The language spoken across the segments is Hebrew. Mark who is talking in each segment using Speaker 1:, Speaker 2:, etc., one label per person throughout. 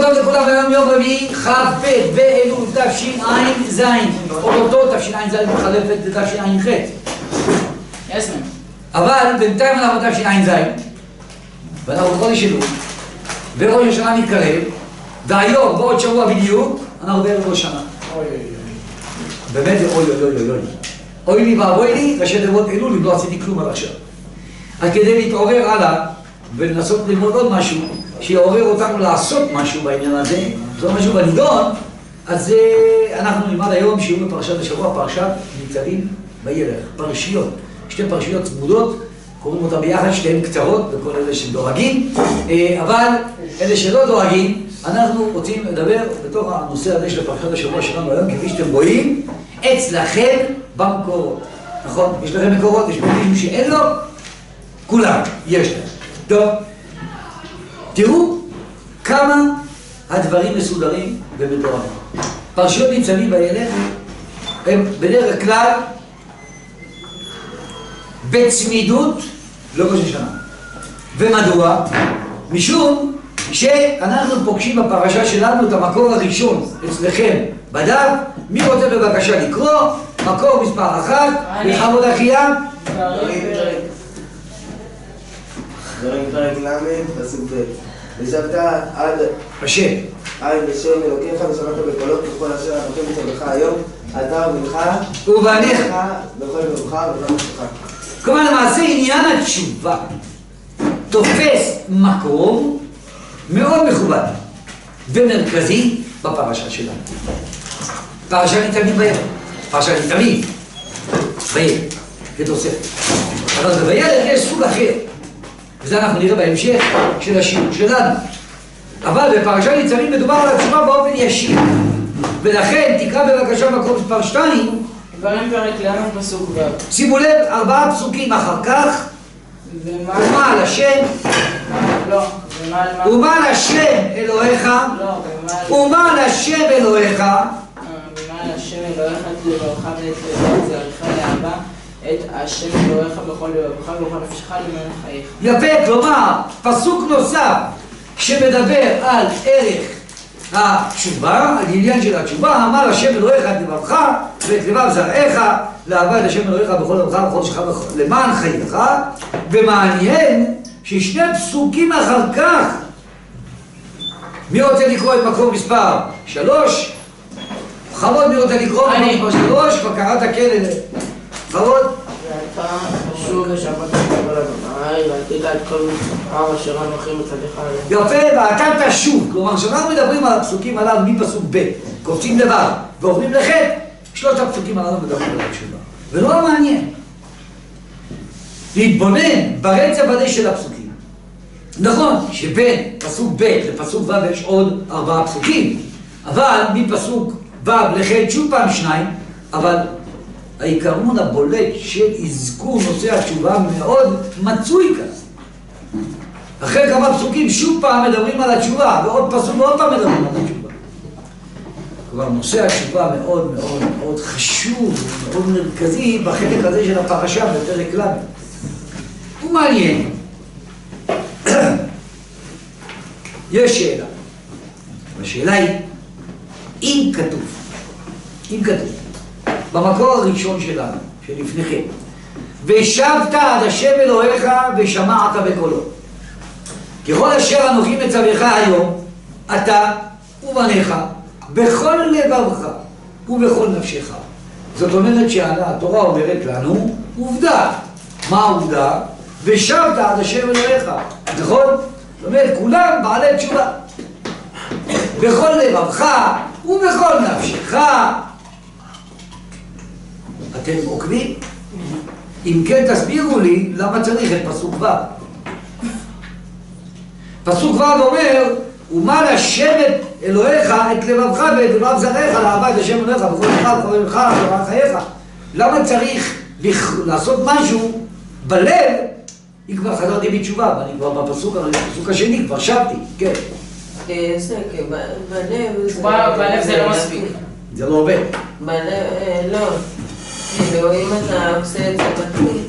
Speaker 1: טוב לכולם, היום יום רביעי כ"ב באלול תשע"ז, אותו תשע"ז מחלפת לתשע"ח. אבל בינתיים אנחנו תשע"ז ואנחנו בחודש אלול וראש השנה מתקרב, והיום בעוד שבוע בדיוק אנחנו בערב ראש השנה. באמת זה אוי לי ואבוי לי, ראשי תיבות אלול, אם לא עשיתי כלום עד עכשיו. אז כדי להתעורר הלאה ולנסות ללמוד עוד משהו שיעורר אותנו לעשות משהו בעניין הזה, זה משהו בנידון, אז אנחנו נלמד היום שיעור בפרשת השבוע, פרשת ניצבים וילך, פרשיות, שתי פרשיות צמודות, קוראים אותה ביחד, שתיהן קצרות בכל אלה שדואגים, אבל אלה שלא דואגים, אנחנו רוצים לדבר בתוך הנושא הזה של פרשת השבוע שלנו היום, כפי שאתם רואים, אצלכם במקורות, נכון? יש לכם מקורות, יש מישהו שאין לו? כולם, יש להם. טוב, תראו כמה הדברים מסודרים ומתואמים. פרשיות ניצבים וילך הם בדרך כלל בצמידות לראש השנה. ומדוע? משום שאנחנו פוגשים בפרשה שלנו את המקור הראשון אצלכם בדף. מי רוצה בבקשה לקרוא? מקור מספר 1, בכבוד אחיה.
Speaker 2: דברים פרק ל' פסוק ב'. ושבת עד
Speaker 1: השם
Speaker 2: לשם אלוקיך ושמעת בקולו ככל אשר אנוכי מצווך היום אתה ובנך
Speaker 1: ובניך
Speaker 2: בכל לבבך ובכל נפשך.
Speaker 1: כלומר למעשה עניין התשובה תופס מקום מאוד מכובד ומרכזי בפרשה שלנו. פרשה ניצבים וילך, פרשה ניצבים וילך כתוספת, אבל בוילך יש סוג אחר, וזה אנחנו נראה בהמשך של השיעור שלנו. אבל בפרשת ניצבים מדובר על התשובה באופן ישיר, ולכן תקרא בבקשה מקור מספר 2.
Speaker 3: דברים פרק ל' פסוק ו'.
Speaker 1: שימו לב, 4 פסוקים אחר כך. ומה על השם?
Speaker 3: לא.
Speaker 1: ומה על השם אלוהיך?
Speaker 3: לא.
Speaker 1: ומה על השם אלוהיך?
Speaker 3: ומה על השם אלוהיך את לבבך ואת זרעך לאהבה את השם אלוהיך בכל לבבך ובכל נפשך למען חייך.
Speaker 1: יפה, כלומר, פסוק נוסף שמדבר על ערך התשובה, על עניין של התשובה, אמר השם אלוהיך את לבבך ואת לבב זרעך לאהבה את השם אלוהיך בכל לבבך ובכל נפשך למען חייך. ומעניין ששני פסוקים אחר כך, מי רוצה לקרוא את מקור מספר 3? חבוד, מי רוצה לקרוא?
Speaker 3: אני.
Speaker 1: מקור מספר 3, כבר קראת כלא חבוד?
Speaker 3: ואתה תשוב ושבת בכל אדוני ועשית את כל העם אשר אנוכי מצווך היום.
Speaker 1: יפה, ואתה תשוב. כלומר, כשאנחנו מדברים על הפסוקים הללו מפסוק ב', קופצים לבד ועוברים לח', 3 הפסוקים הללו מדברים על התשובה. ולא מעניין להתבונן ברצף הזה של הפסוקים. נכון שבין פסוק ב' לפסוק ו' יש עוד 4 פסוקים, אבל מפסוק ו' לח' שוב פעם 2, אבל העיקרון הבולט של אזכור נושא התשובה מאוד מצוי כאן. אחרי כמה פסוקים שוב פעם מדברים על התשובה, ועוד פסוק ועוד פעם מדברים על התשובה. כבר נושא התשובה מאוד מאוד מאוד חשוב, מאוד מרכזי בחלק הזה של הפרשה בפרק ל'. הוא מעניין. יש שאלה. והשאלה היא, אם כתוב במקור הראשון שלנו, שלפניכם, ושבת עד השם אלוהיך ושמעת בקולו ככל אשר אנוכי מצווך היום אתה ובניך בכל לבבך ובכל נפשך. זאת אומרת שהתורה אומרת לנו עובדה. מה העובדה? ושבת עד השם אלוהיך, נכון? זאת אומרת כולם בעלי תשובה בכל לבבך ובכל נפשך. אתם עוקבים? אם כן תסבירו לי למה צריך את פסוק ו'. פסוק ו' אומר ומה לשבת אלוהיך את לבבך ואת לבב זרעך לאהבה את השם אלוהיך בכל לבבך ובכל נפשך למען חייך. למה צריך לעשות משהו בלב אם כבר חזרתי בתשובה? ואני כבר בפסוק השני כבר שבתי. כן.
Speaker 4: זה בלב
Speaker 3: בלב זה לא מספיק.
Speaker 1: זה לא עובד.
Speaker 4: בלב, לא. כאילו אם אתה עושה את זה נקי,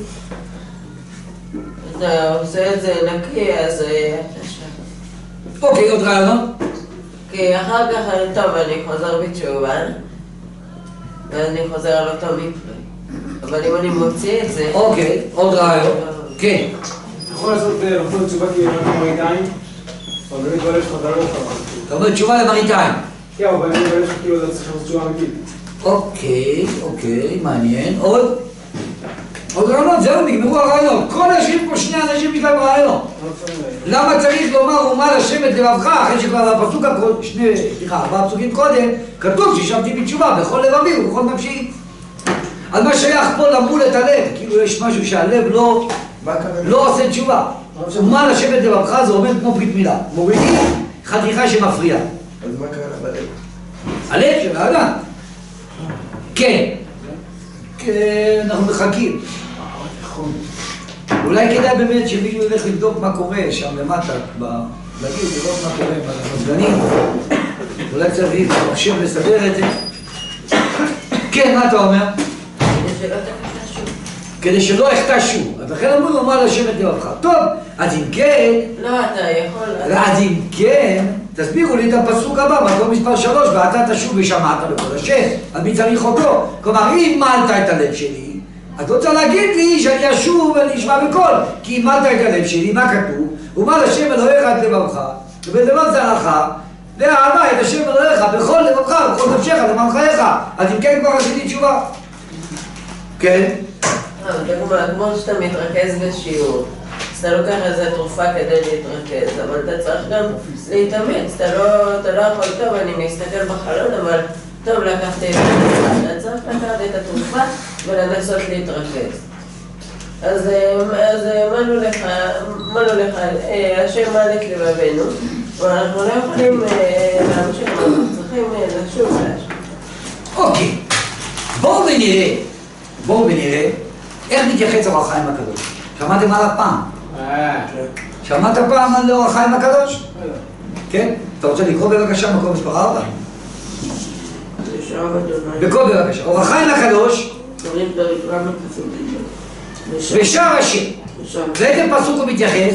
Speaker 4: אתה עושה את זה נקי, אז אתה שם.
Speaker 1: אוקיי, עוד רעיונות?
Speaker 4: כי כי אחר כך, טוב, אני חוזר בתשובה, ואני חוזר על אותו מקרה. אבל אם אני מוציא את זה...
Speaker 1: אוקיי, עוד רעיון. כן.
Speaker 5: אתה יכול לעשות לחזור תשובה כאילו רק למראיתיים? אבל באמת בלב שלך אתה לא יכול.
Speaker 1: אתה אומר תשובה למראיתיים.
Speaker 5: כן, אבל באמת בלב שלך כאילו אתה צריך לעשות תשובה אמיתית.
Speaker 1: אוקיי, מעניין. עוד רעיונות, זהו, נגמרו הרעיונות. כל היושבים פה שני אנשים יש להם רעיון. למה צריך לומר ומה לשבת לבבך, אחרי שכבר בפסוק ארבעה פסוקים קודם, כתוב ששבתי בתשובה בכל לבבי ובכל נפשי. אז מה שייך פה למול את הלב, כאילו יש משהו שהלב לא עושה תשובה. ומה לשבת לבבך זה אומר כמו ברית מילה. מורידים חתיכה שמפריעה.
Speaker 2: אז מה קרה בלב?
Speaker 1: הלב של האדם. כן. אנחנו מחכים. אולי כדאי באמת שמישהו ילך לבדוק מה קורה שם למטה, להגיד, לראות מה קורה במזגנים. אולי צריך מחשב לסדר את זה. כן, מה אתה אומר? כדי שלא יחטשו. אז לכן אמרו לו מה לשבת לבבך. טוב, אז אם כן...
Speaker 4: לא, אתה יכול...
Speaker 1: אז אם כן, תסבירו לי את הפסוק הבא, מקום מספר 3, ואתה תשוב ושמעת בקול השם, אז מי צריך אותו? כלומר, אם מלת את הלב שלי, את רוצה להגיד לי שאני אשוב ואני אשמע בקול, כי אם מלת את הלב שלי, מה כתוב? ומה לשם אלוהיך את לבבך, ובדבר זרעך, ואהבה את השם אלוהיך בכל לבבך, בכל נפשך, למען חייך. אז אם כן כבר עשיתי תשובה. כן?
Speaker 4: כמו שאתה מתרכז בשיעור, אז אתה לוקח איזה תרופה כדי להתרכז, אבל אתה צריך גם להתאמץ, אתה לא יכול, טוב, אני מסתכל בחלון, אבל טוב, לקחתי את התרופה, אתה צריך לקחת את התרופה ולנסות להתרכז. אז מנו לך, השם מעל את לבבינו, ואנחנו לא יכולים להמשיך, אנחנו צריכים לשוב להשם.
Speaker 1: אוקיי, בואו ונראה איך מתייחס אור החיים הקדוש. שמעתם עליו פעם? שמעת פעם על אור החיים הקדוש? כן? אתה רוצה לקרוא בבקשה מקום מספר 4? בקרוא בבקשה. אור החיים הקדוש ושער השם. לאיזה פסוק הוא מתייחס?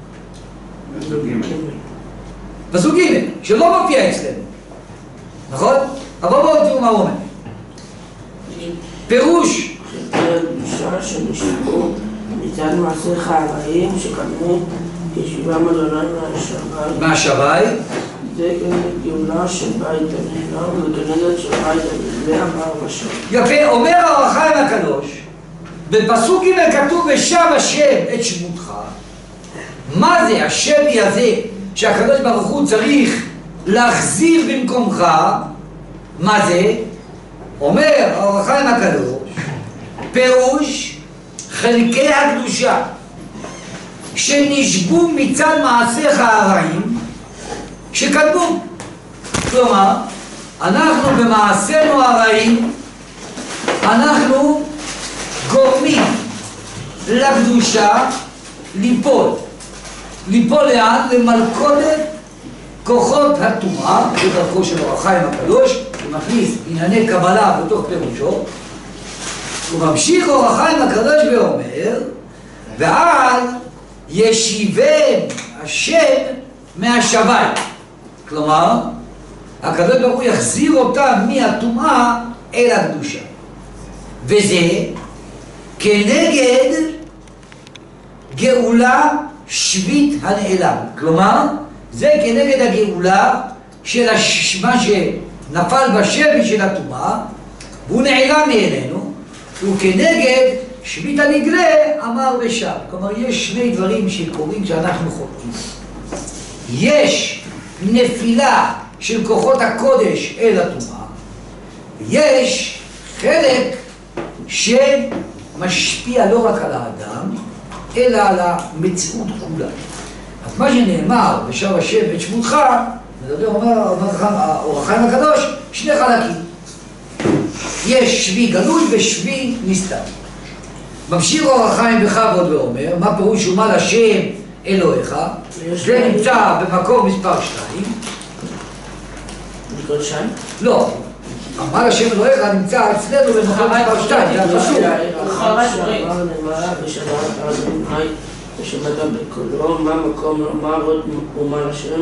Speaker 1: פסוק ג' שלא מופיע אצלנו, נכון? אבל בואו תראו מה הוא אומר. פירוש
Speaker 6: הקדושה שנשבו מצד מעשיך הרעים שקדמו כשבעם אדוני
Speaker 1: מהשבי
Speaker 6: זה גאולה של בית המדינה וכנגד של בית המדינה אמר השם.
Speaker 1: יפה, אומר האור החיים הקדוש בפסוק ג' כתוב ושב השם את שמותך. מה זה השבי הזה שהקדוש ברוך הוא צריך להחזיר במקומך? מה זה? אומר האור החיים הקדוש פירוש חלקי הקדושה שנשבו מצד מעשיך הרעים שקדמו. כלומר, אנחנו במעשינו הרעים אנחנו גורמים לקדושה ליפול לאן? למלכודת כוחות הטומאה בדרכו של אור החיים הקדוש. הוא מכניס ענייני קבלה בתוך פירושו. הוא ממשיך אור החיים הקדוש ואומר ועל ישיבם השם מהשבי. כלומר, הקדוש ברוך הוא יחזיר אותם מהטומאה אל הקדושה, וזה כנגד גאולה שביט הנעלם. כלומר, זה כנגד הגאולה של מה שנפל בשבי של הטומאה והוא נעלם מעינינו, וכנגד שביט הנגלה אמר ושב. כלומר, יש שני דברים שקורים כשאנחנו חוטאים. יש נפילה של כוחות הקודש אל הטומאה, יש חלק שמשפיע לא רק על האדם אלא על המציאות כולה. אז מה שנאמר ושב השם את שמותך, אומר אור החיים הקדוש שני חלקים. יש שבי גלוי ושבי נסתר. ממשיך אור החיים בכבוד ואומר מה פירוש ומה לשם אלוהיך. זה נמצא במקור מספר 2.
Speaker 6: בכל שם?
Speaker 1: לא, מה לשם אלוהיך נמצא אצלנו במקור מספר 2. זה הפסוק.
Speaker 6: ושמעת בקולו, מה מקום לומר עוד ומה לשם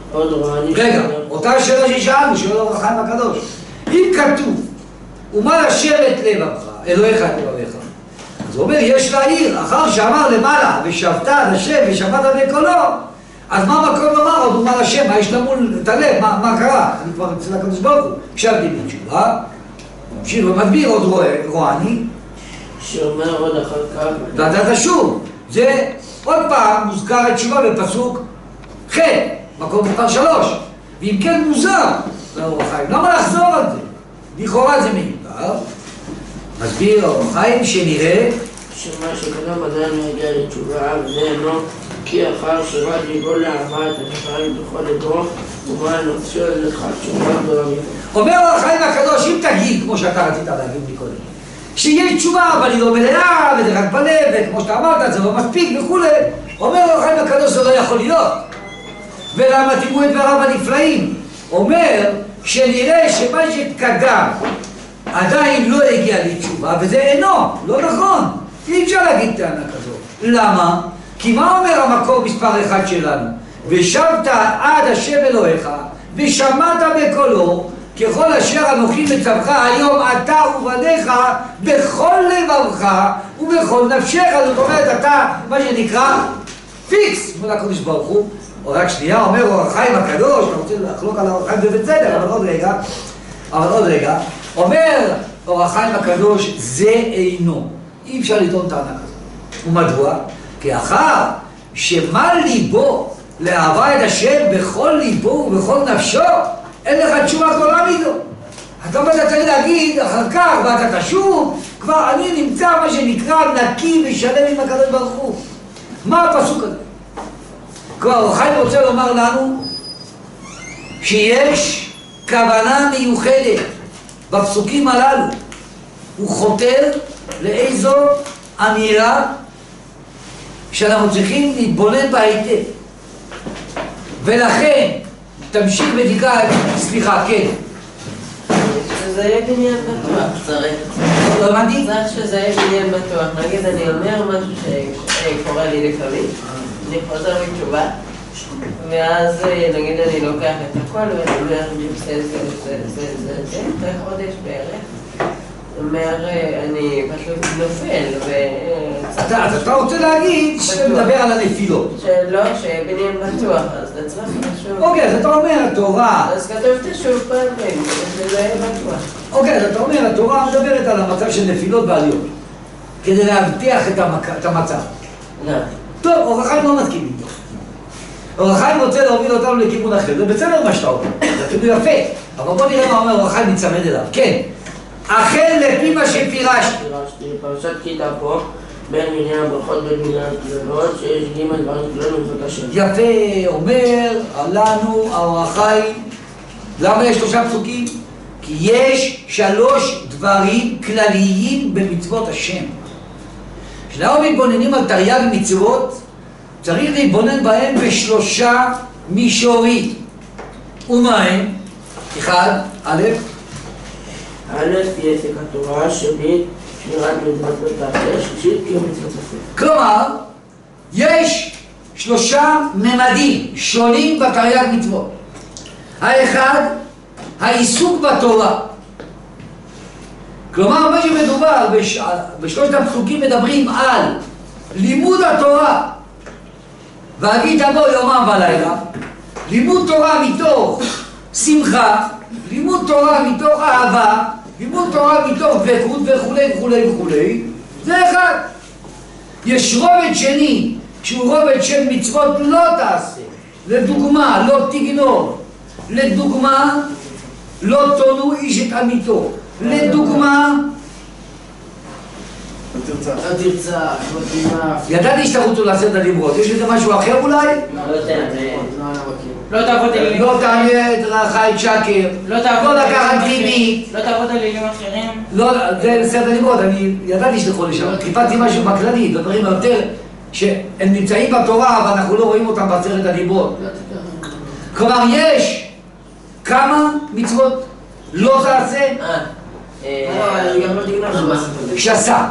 Speaker 6: עוד רואה.
Speaker 1: רגע, אותה שאלה ששאלנו, שואל אור החיים הקדוש. אם כתוב, ומה לשבת לבבך, אלוהיך את לבביך. אז הוא אומר, יש להעיר, אחר שאמר למעלה, ושבת עד השם ושמעת בקולו, אז מה מקום לומר עוד ומה לשם, מה יש למול את הלב, מה קרה? אני כבר אצל הקדוש ברוך הוא, הקשבתי בתשובה, ממשיך ומדביר עוד רועני,
Speaker 6: שאומר עוד אחר כך.
Speaker 1: ואתה תשוב. זה עוד פעם מוזכר התשובה בפסוק ח', מקום מוכר 3. ואם כן מוזר, לאור החיים, למה לחזור על זה? לכאורה זה מיותר. מסביר אור החיים שנראה
Speaker 6: שמה שקדם עדיין לא הגיע לתשובה, וזה אינו כי אחר שבת ליבו לאהבה את השחיים בכל לדרו, ומה נוציא לך תשובה גדולה.
Speaker 1: אומר אור החיים הקדוש, אם תגיד, כמו שאתה רצית להגיד מקודם, שיש תשובה, אבל היא לא מלאה, וזה רק בלב, וכמו שאתה אמרת, זה לא מספיק וכו'. אומר אור החיים הקדוש, זה לא יכול להיות. ולמה תראו את דבריו הנפלאים? אומר שנראה שמה שקדם עדיין לא הגיע לתשובה, וזה אינו, לא נכון. אי אפשר להגיד טענה כזאת. למה? כי מה אומר המקור מספר 1 שלנו? ושבת עד השם אלוהיך, ושמעת בקולו, ככל אשר אנוכי מצווך היום אתה ובניך בכל לבבך ובכל נפשך. זאת אומרת, אתה, מה שנקרא, פיקס מול הקדוש ברוך הוא. או רק שנייה, אומר אור החיים הקדוש, אתה רוצה לחלוק על אור החיים, זה בסדר, אבל עוד רגע, אומר אור החיים הקדוש, זה אינו. אי אפשר לטעון טענה כזאת. ומדוע? כי אחר שמה ליבו לאהבה את השם בכל ליבו ובכל נפשו, אין לך תשובה גדולה מזו. אתה אומר, אתה צריך להגיד אחר כך, ואתה תשוב, כבר אני נמצא מה שנקרא נקי ושלם עם הקדוש ברוך הוא. מה הפסוק הזה? כבר אור החיים רוצה לומר לנו שיש כוונה מיוחדת בפסוקים הללו. הוא חותר לאיזו אמירה שאנחנו צריכים להתבונן בה היטב. ולכן תמשיך ותקרא, סליחה, כן.
Speaker 4: שזה יהיה בניין בטוח, צריך.
Speaker 1: לא הבנתי?
Speaker 4: צריך שזה יהיה בניין בטוח. נגיד, אני אומר משהו שקורה לי לפעמים. אני חוזר בתשובה, ואז נגיד אני לוקח את הכל ואני אומר, אני עושה זה, אחרי חודש בערך. אומר, אני פשוט נופל
Speaker 1: אז אתה רוצה להגיד שאתה מדבר על הנפילות.
Speaker 4: שלא, שבניין בטוח, אז אתה צריך לשוב.
Speaker 1: אוקיי, אז אתה אומר התורה.
Speaker 4: אז כתוב תשוב פעמים, שזה יהיה בטוח.
Speaker 1: אוקיי, אז אתה אומר התורה מדברת על המצב של נפילות ועליות כדי להבטיח את המצב.
Speaker 4: לא.
Speaker 1: טוב, אור החיים לא מסכים איתו. אור החיים רוצה להוביל אותנו לכיוון אחר. זה בסדר מה שאתה אומר, זה אפילו יפה. אבל בוא נראה מה אומר אור החיים מצמד אליו. כן. אכן לפי מה שפירשתי.
Speaker 6: פרשת כיתה פה, בין מניין הברכות בין מניין הכללות, שיש ג' דברים כללנו ובזאת השם.
Speaker 1: יפה, אומר לנו אור החיים. למה יש 3 פסוקים? כי יש 3 דברים כלליים במצוות השם. כשאנחנו מתבוננים על תרי"ג מצוות, צריך להתבונן בהם ב3 מישורים. ומה הם? 1, א',
Speaker 6: א', היא עסק התורה, שנית, שמירת מצוות לא תעשה, שלישית, קיום מצוות עשה.
Speaker 1: כלומר, יש 3 ממדים שונים בתרי"ג מצוות. האחד, העיסוק בתורה. כלומר, מה שמדובר בשלושת הפסוקים מדברים על לימוד התורה, והגיד תבוא יומם ולילה, לימוד תורה מתוך שמחה, לימוד תורה מתוך אהבה, לימוד תורה מתוך דבקות וכולי וכולי וכולי. זה אחד. יש רובד שני, שהוא רובד של מצוות לא תעשה. לדוגמה, לא תגנוב. לדוגמה, לא תונו איש את עמיתו. לדוגמה,
Speaker 5: לא תרצח.
Speaker 6: לא תרצח, לא תימח.
Speaker 1: ידעתי שאתה רוצה לעשות את הדיברות. יש לזה משהו אחר אולי?
Speaker 3: לא תעבוד אלילים
Speaker 1: לא תעלה את רעך את שקר. לא לקחת ריבית.
Speaker 3: לא תעבוד אלילים אחרים.
Speaker 1: לא, זה בסדר לימוד, אני ידעתי שתכול לשם, חיפשתי משהו בכללי, דברים יותר שהם נמצאים בתורה, אבל אנחנו לא רואים אותם בעשרת הדיברות. כלומר, יש כמה מצוות לא תעשה?
Speaker 6: גם לא תגנוב.
Speaker 1: שסה.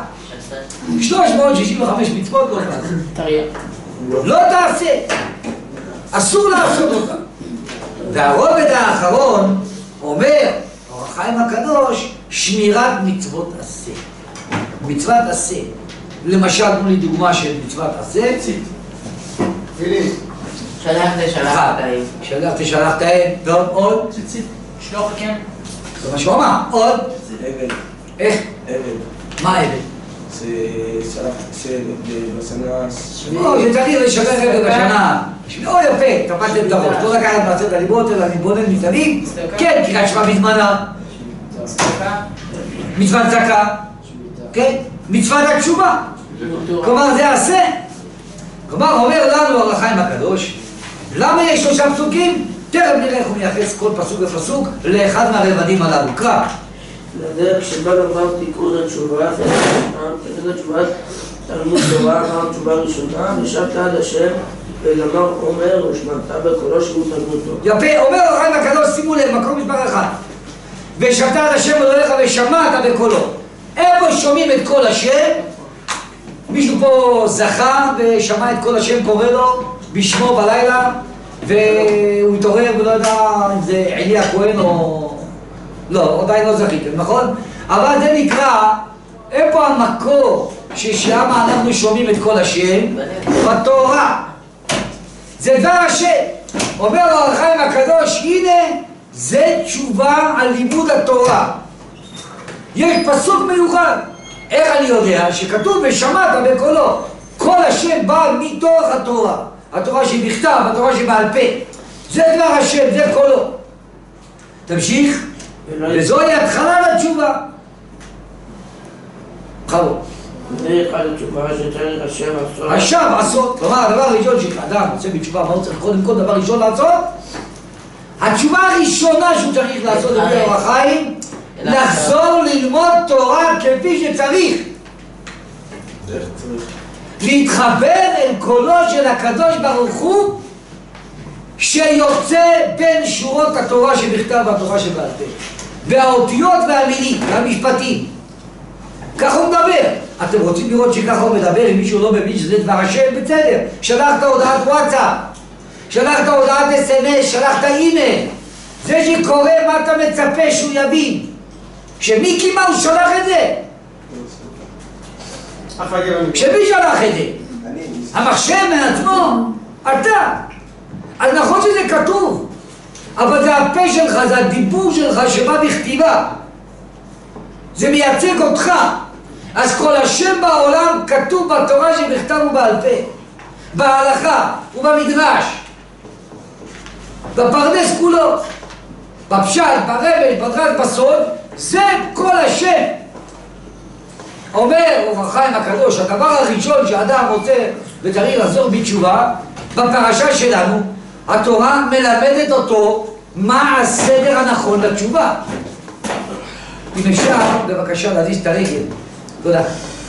Speaker 1: 365 מצוות לא תעשה.
Speaker 6: תרי"ג.
Speaker 1: לא תעשה. אסור לעשות אותם. והרובד האחרון אומר, אור החיים הקדוש, שמירת מצוות עשה. מצוות עשה. למשל, תנו לי דוגמה של מצוות עשה.
Speaker 5: תפילין.
Speaker 1: שלחת, טוב, עוד?
Speaker 3: ציצית. שלוח כן.
Speaker 1: זה מה שהוא אמר, עוד?
Speaker 2: אבל.
Speaker 1: איך?
Speaker 2: אבל.
Speaker 1: מה אבל?
Speaker 2: זה בשנה...
Speaker 1: שצריך לשמר רגע בשנה. לא יפה, תפשתם את הראש. לא לקחת בעשרת הליבות, אלא להתבונן מסביב. כן, כי קשמה בזמנה. מצוות צדקה. כן? מצוות התשובה. כלומר, זה עשה. כלומר, אומר לנו אור החיים הקדוש, למה יש 3 פסוקים? תכף נראה איך הוא מייחס כל פסוק ופסוק לאחד מהרבדים הללו. קרא.
Speaker 6: לדרך שבה לומר תיקון התשובה, תיקון התשובה, תלמוד תורה, אמר תשובה ראשונה, ושבת עד השם, ולמר אומר ושמעת בקולו שהוא תלמוד תורה.
Speaker 1: יפה, אומר אור החיים הקדוש, שימו לב, מקום מספר 1. ושבת עד השם אלוהיך ושמעת בקולו. איפה שומעים את קול השם? מישהו פה זכה ושמע את קול השם קורא לו בשמו בלילה, והוא התעורר ולא יודע אם זה עלי הכהן או... לא, עדיין לא זכיתם, נכון? אבל זה נקרא, איפה המקור ששם אנחנו שומעים את קול השם? בתורה. זה דבר השם. אומר אור החיים הקדוש, הנה זה תשובה על לימוד התורה. יש פסוק מיוחד. איך אני יודע? שכתוב ושמעת בקולו. קול השם בא מתוך התורה. התורה שבכתב, התורה שבעל פה. זה דבר השם, זה קולו. תמשיך. וזוהי התחלה לתשובה. חבו.
Speaker 6: זה אחד התשובה שצריך השם לעשות.
Speaker 1: עכשיו עשות. כלומר, הדבר הראשון שאדם עושה בתשובה, מה הוא צריך קודם כל דבר ראשון לעשות? התשובה הראשונה שהוא צריך לעשות לפי אור החיים, לחזור ללמוד תורה כפי שצריך.
Speaker 2: איך צריך?
Speaker 1: להתחבר אל קולו של הקדוש ברוך הוא שיוצא בין שורות התורה שבכתב והתורה שבעל פה. והאותיות והמילים והמשפטים. כך הוא מדבר. אתם רוצים לראות שככה הוא מדבר אם מישהו לא מבין שזה דבר השם? בסדר. שלחת הודעת וואטסאפ, שלחת הודעת SMS, שלחת אימייל. זה שקורא מה אתה מצפה שהוא יבין. שמיקי מה הוא שלח את זה? שמי שלח את זה? המחשב מעצמו? אתה. אז נכון שזה כתוב, אבל זה הפה שלך, זה הדיבור שלך שבא בכתיבה. זה מייצג אותך. אז כל השם בעולם כתוב בתורה שבכתב ובעל פה, בהלכה ובמדרש, בפרדס כולו, בפשט, ברמז, בדרש, בסוד. זה כל השם. אומר אור החיים הקדוש, הדבר הראשון שאדם רוצה וצריך לחזור בתשובה, בפרשה שלנו, התורה מלמדת אותו מה הסדר הנכון לתשובה. אם אפשר, בבקשה להזיז את הרגל. תודה.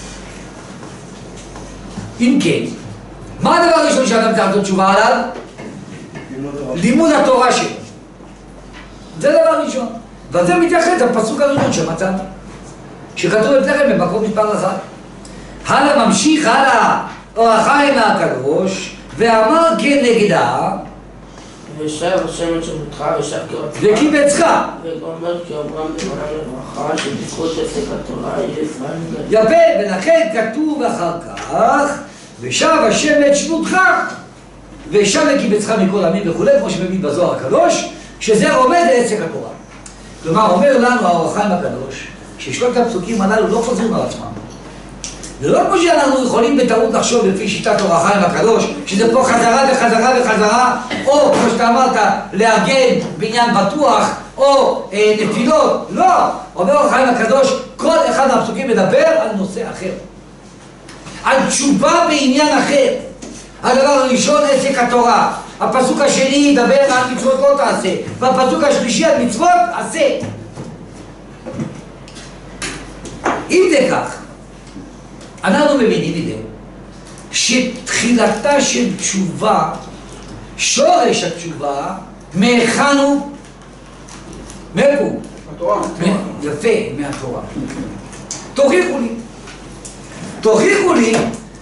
Speaker 1: אם כן, מה הדבר הראשון שאדם צריך לעשות תשובה עליו? לימוד התורה שלו. זה דבר ראשון. וזה מתייחד לפסוק הראשון שמצאנו, שכתוב אצלכם במקום מספר 1. הלאה ממשיך הלאה אור החיים הקדוש ואמר כנגדה
Speaker 6: ושב השם את שבותך ושב כרצך
Speaker 1: וקיבצך
Speaker 6: ואומר כי אומרם במעלה לברכה שבזכות עסק התורה יהיה ישראל מגלה.
Speaker 1: יפה, ולכן כתוב אחר כך ושב השם את שבותך ושב וקיבצך מכל עמים וכו', כמו שמבין בזוהר הקדוש, שזה עומד לעסק התורה. כלומר, אומר לנו האור החיים הקדוש ששלושת הפסוקים הללו לא חוזרים על עצמם. זה לא כמו שאנחנו יכולים בטעות לחשוב לפי שיטת אור החיים הקדוש, שזה פה חזרה וחזרה וחזרה, או כמו שאתה אמרת, לארגן בעניין בטוח, או נפילות. לא! אומר אור החיים הקדוש, כל אחד מהפסוקים מדבר על נושא אחר. על תשובה בעניין אחר. הדבר הראשון, עסק התורה. הפסוק השני ידבר על מצוות לא תעשה, והפסוק השלישי על מצוות עשה. אם זה כך, אנחנו מבינים מזה שתחילתה של תשובה, שורש התשובה, מהיכן הוא? מאיפה הוא?
Speaker 5: התורה.
Speaker 1: יפה, מהתורה. תוכיחו לי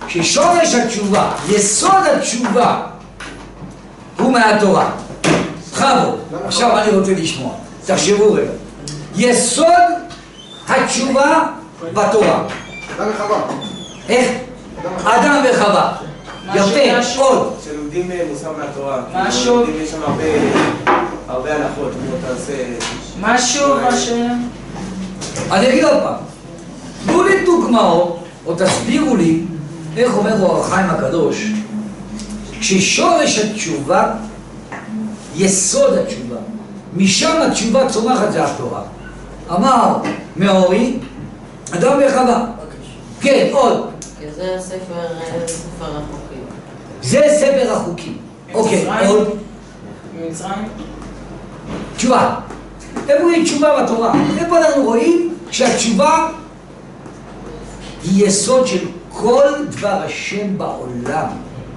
Speaker 1: ששורש התשובה, יסוד התשובה, הוא מהתורה. בכבוד. עכשיו אני רוצה לשמוע. תחשבו רגע. יסוד התשובה בתורה.
Speaker 5: אדם וחווה.
Speaker 1: איך? אדם וחווה. יפה, עוד.
Speaker 5: כשלומדים מוסר מהתורה.
Speaker 3: משהו.
Speaker 5: יש שם הרבה הלכות. כמו תעשה...
Speaker 3: משהו, השאלה?
Speaker 1: אני אגיד עוד פעם. תנו לי דוגמאות, או תסבירו לי, איך אומר אור החיים הקדוש, כששורש התשובה, יסוד התשובה, משם התשובה צומחת זה התורה. אמר מאורי, אדם וחווה. כן, עוד.
Speaker 4: זה ספר החוקים.
Speaker 1: זה ספר החוקים. אוקיי, עוד.
Speaker 3: ממצרים?
Speaker 1: תשובה. איפה היא תשובה בתורה? איפה אנחנו רואים שהתשובה היא יסוד של כל דבר השם בעולם.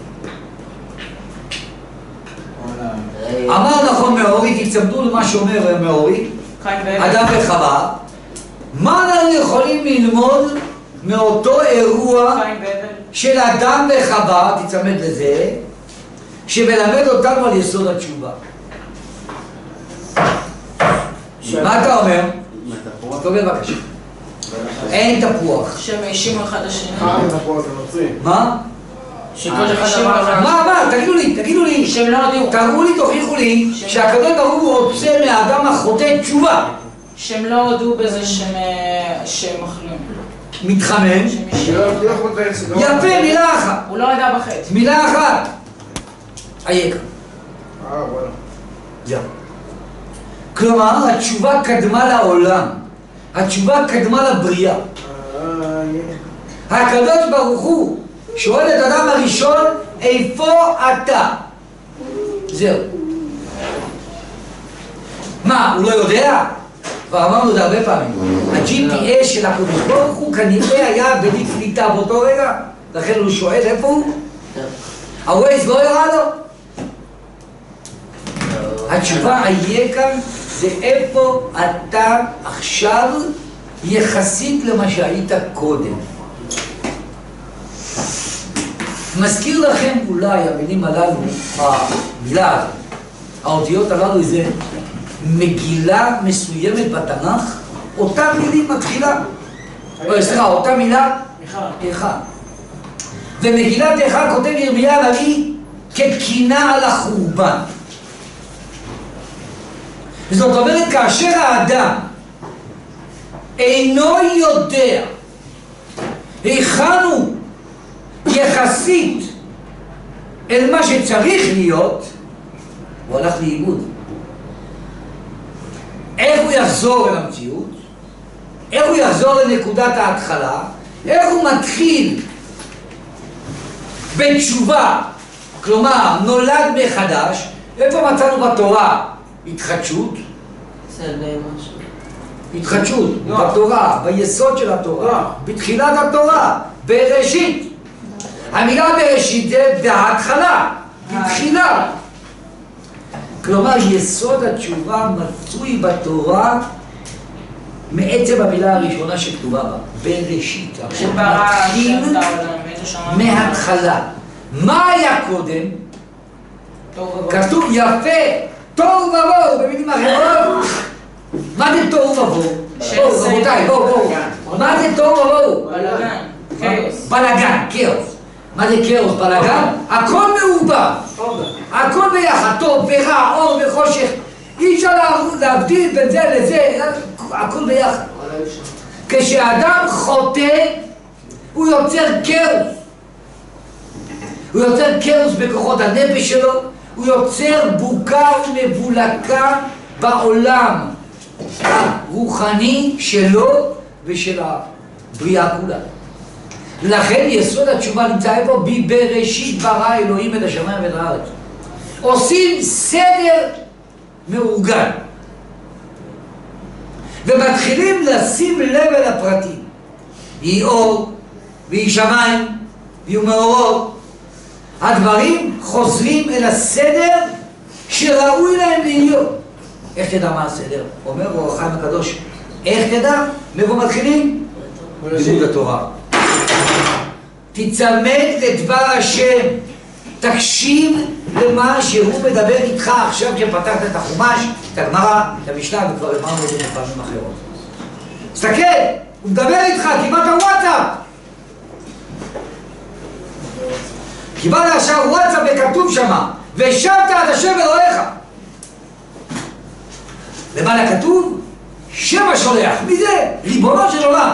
Speaker 1: אמר נכון מאורי, תצמדו למה שאומר מאורי, אדם וחווה. מה אנחנו יכולים ללמוד מאותו אירוע של אדם וחווה, תצמד לזה, שמלמד אותנו על יסוד התשובה? מה אתה אומר? תקבל בבקשה. אין תפוח.
Speaker 3: שהם האשימו אחד השני.
Speaker 5: תפוח זה נוצרי.
Speaker 1: מה?
Speaker 3: שכל אחד אמר...
Speaker 1: מה? תגידו לי.
Speaker 3: שהם לא יודעים.
Speaker 1: תראו לי, תוכיחו לי, שהקדוש ברוך הוא רוצה מהאדם החוטא תשובה.
Speaker 3: שהם לא הודו בזה שהם אוכלים.
Speaker 1: מתחמם. יפה, מילה אחת.
Speaker 3: הוא לא ידע בחטא.
Speaker 1: מילה אחת. אייכה.
Speaker 5: וואלה.
Speaker 1: זהו. כלומר, התשובה קדמה לעולם. התשובה קדמה לבריאה. הקדוש ברוך הוא שואל את האדם הראשון, איפה אתה? זהו. מה, הוא לא יודע? כבר אמרנו את זה הרבה פעמים. ה-GPS של הקדוש ברוך הוא כנראה היה בלי קליטה באותו רגע, לכן הוא שואל איפה הוא? הווייז לא יראה לו? התשובה היה כאן זה איפה אתה עכשיו יחסית למה שהיית קודם. מזכיר לכם אולי המילים הללו, המילה הזאת, האותיות הללו זה מגילה מסוימת בתנ"ך, אותה מילים מתחילה, סליחה, אותה מילה איכה. ומגילת איכה כותב ירמיה הנביא כקינה על החורבן. זאת אומרת, כאשר האדם אינו יודע היכן הוא יחסית אל מה שצריך להיות, הוא הלך לאיבוד. איך הוא יחזור אל המציאות? איך הוא יחזור לנקודת ההתחלה? איך הוא מתחיל בתשובה, כלומר נולד מחדש? איפה מצאנו בתורה התחדשות? התחדשות, בתורה, ביסוד של התורה, בתחילת התורה, בראשית. המילה בראשית זה בהתחלה, בתחילה. כלומר, יסוד התשובה מצוי בתורה מעצם המילה הראשונה שכתובה בה, בראשית. מתחיל מההתחלה. מה היה קודם? כתוב יפה, תוהו ובוהו, במילים אחרות. מה זה תוהו ובוהו? רבותיי, בואו. מה זה תוהו ובוהו?
Speaker 3: בלגן, כאוס.
Speaker 1: בלגן, כאוס. מה זה כאוס? בלגן? הכל מעורבב. הכל ביחד, טוב ורע, אור וחושך. אי אפשר להבדיל בין זה לזה, הכל ביחד. כשאדם חוטא, הוא יוצר כאוס. הוא יוצר כאוס בכוחות הנפש שלו, הוא יוצר בוקה ומבולקה בעולם הרוחני שלו ושל הבריאה כולה. לכן יסוד התשובה נמצא איפה? בראשית ברא אלוהים את השמיים ואת הארץ. עושים סדר מאורגן ומתחילים לשים לב אל הפרטים. יהי אור ויהי שמיים ויהיו מאורות. הדברים חוזרים אל הסדר שראוי להם להיות. איך תדע מה הסדר? אומר אור החיים הקדוש, איך תדע? מאיפה מתחילים? לימוד התורה. תצמד לדבר השם, תקשיב למה שהוא מדבר איתך עכשיו כשפתחת את החומש, את הגמרא, את המשנה, וכבר אמרנו את זה בפעמים אחרות. תסתכל, הוא מדבר איתך, קיבלת וואטסאפ. קיבלת עכשיו וואטסאפ וכתוב שמה, ושבת עד השם אלוהיך. למעלה כתוב, שם השולח, מי זה? ריבונו של עולם.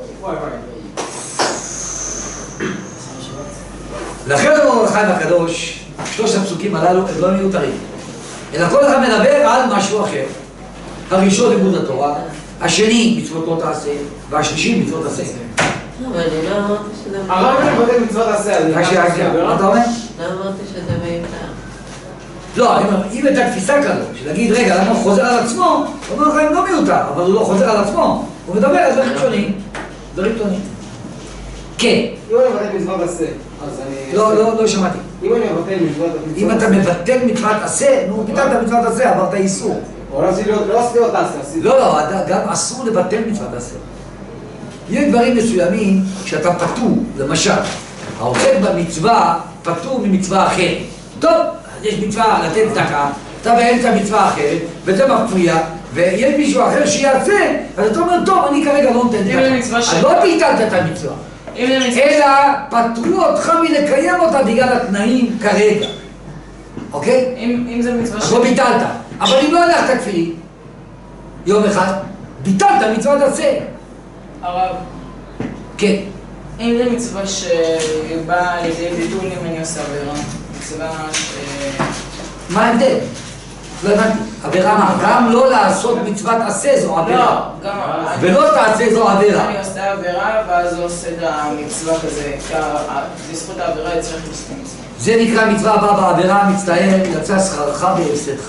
Speaker 1: לכן אור החיים הקדוש, שלושת הפסוקים הללו הם לא מיותרים, אלא כל אחד מדבר על משהו אחר. הראשון לימוד התורה, השני מצוות לא תעשה, והשלישי מצוות עשה.
Speaker 4: אבל אני לא אמרתי שזה מיותר.
Speaker 5: הרב מבטל מצוות עשה, אז
Speaker 1: מה אתה אומר?
Speaker 4: לא אמרתי שזה מיותר.
Speaker 1: לא, אני אומר, אם הייתה תפיסה כזו, שלהגיד, רגע, למה הוא חוזר על עצמו, אומר לך, הם לא מיותר, אבל הוא לא חוזר על עצמו, הוא מדבר על דברים שונים, דברים שונים. כן.
Speaker 5: אם אני מבטל מצוות עשה, אז אני...
Speaker 1: לא שמעתי.
Speaker 5: אם אני מבטל מצוות עשה...
Speaker 1: אם אתה מבטל מצוות עשה, נו, ביטלת מצוות עשה, עברת איסור.
Speaker 5: לא עשיתי אותה עשה.
Speaker 1: לא, גם אסור לבטל מצוות עשה. יש דברים מסוימים שאתה פטור, למשל, העוסק במצווה פטור ממצווה אחרת. טוב, יש מצווה לתת צדקה, אתה באמצע מצווה אחרת, וזה מפריע, ויש מישהו אחר שיעשה, אז אתה אומר, טוב, אני כרגע לא נותן צדקה. אז לא ביטלת את המצווה, אלא פטרו אותך מלקיים אותה בגלל התנאים כרגע. אוקיי?
Speaker 3: אם זה מצווה
Speaker 1: אז לא ביטלת, אבל אם לא הלכת תפילין, יום אחד, ביטלת מצוות עשה.
Speaker 3: הרב,
Speaker 1: כן.
Speaker 3: אם זה מצווה שבאה לידי ביטול אם אני עושה עבירה, מצווה
Speaker 1: מה ההבדל? לא הבנתי. עבירה מה? גם לא לעשות מצוות עשה זו עבירה.
Speaker 3: לא, גם...
Speaker 1: ולא תעשה זו עבירה.
Speaker 3: אני עושה עבירה ואז הוא עושה את המצווה כזה, בזכות העבירה יצטרך לעשות את המצווה.
Speaker 1: זה נקרא מצווה הבאה בעבירה, מצטער, יצא שכרך בהפסדך.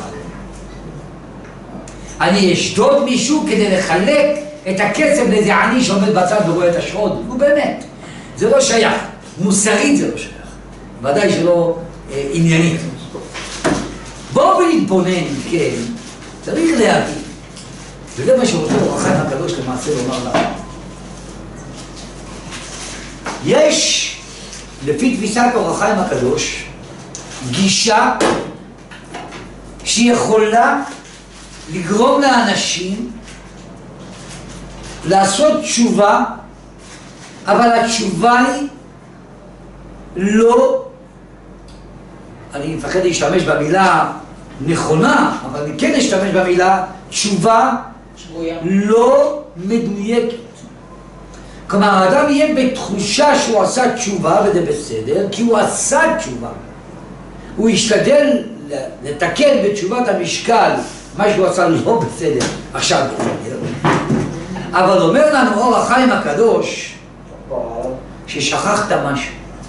Speaker 1: אני אשדוד מישהו כדי לחלק את הכסף לאיזה עני שעומד בצד ורואה את השוד. נו באמת, זה לא שייך. מוסרית זה לא שייך. ודאי שלא עניינית. בואו ונתבונן, כן, צריך להבין. וזה מה שרוצה אור החיים הקדוש למעשה לומר לנו. יש, לפי תפיסת אור החיים הקדוש, גישה שיכולה לגרום לאנשים לעשות תשובה, אבל התשובה היא לא, אני מפחד להשתמש במילה נכונה, אבל אני כן אשתמש במילה תשובה
Speaker 3: שבויה.
Speaker 1: לא מדויקת. כלומר, האדם יהיה בתחושה שהוא עשה תשובה וזה בסדר, כי הוא עשה תשובה. הוא ישתדל לתקן בתשובת המשקל מה שהוא עשה לא בסדר, עכשיו בסדר. אבל אומר לנו אור החיים הקדוש ששכחת משהו.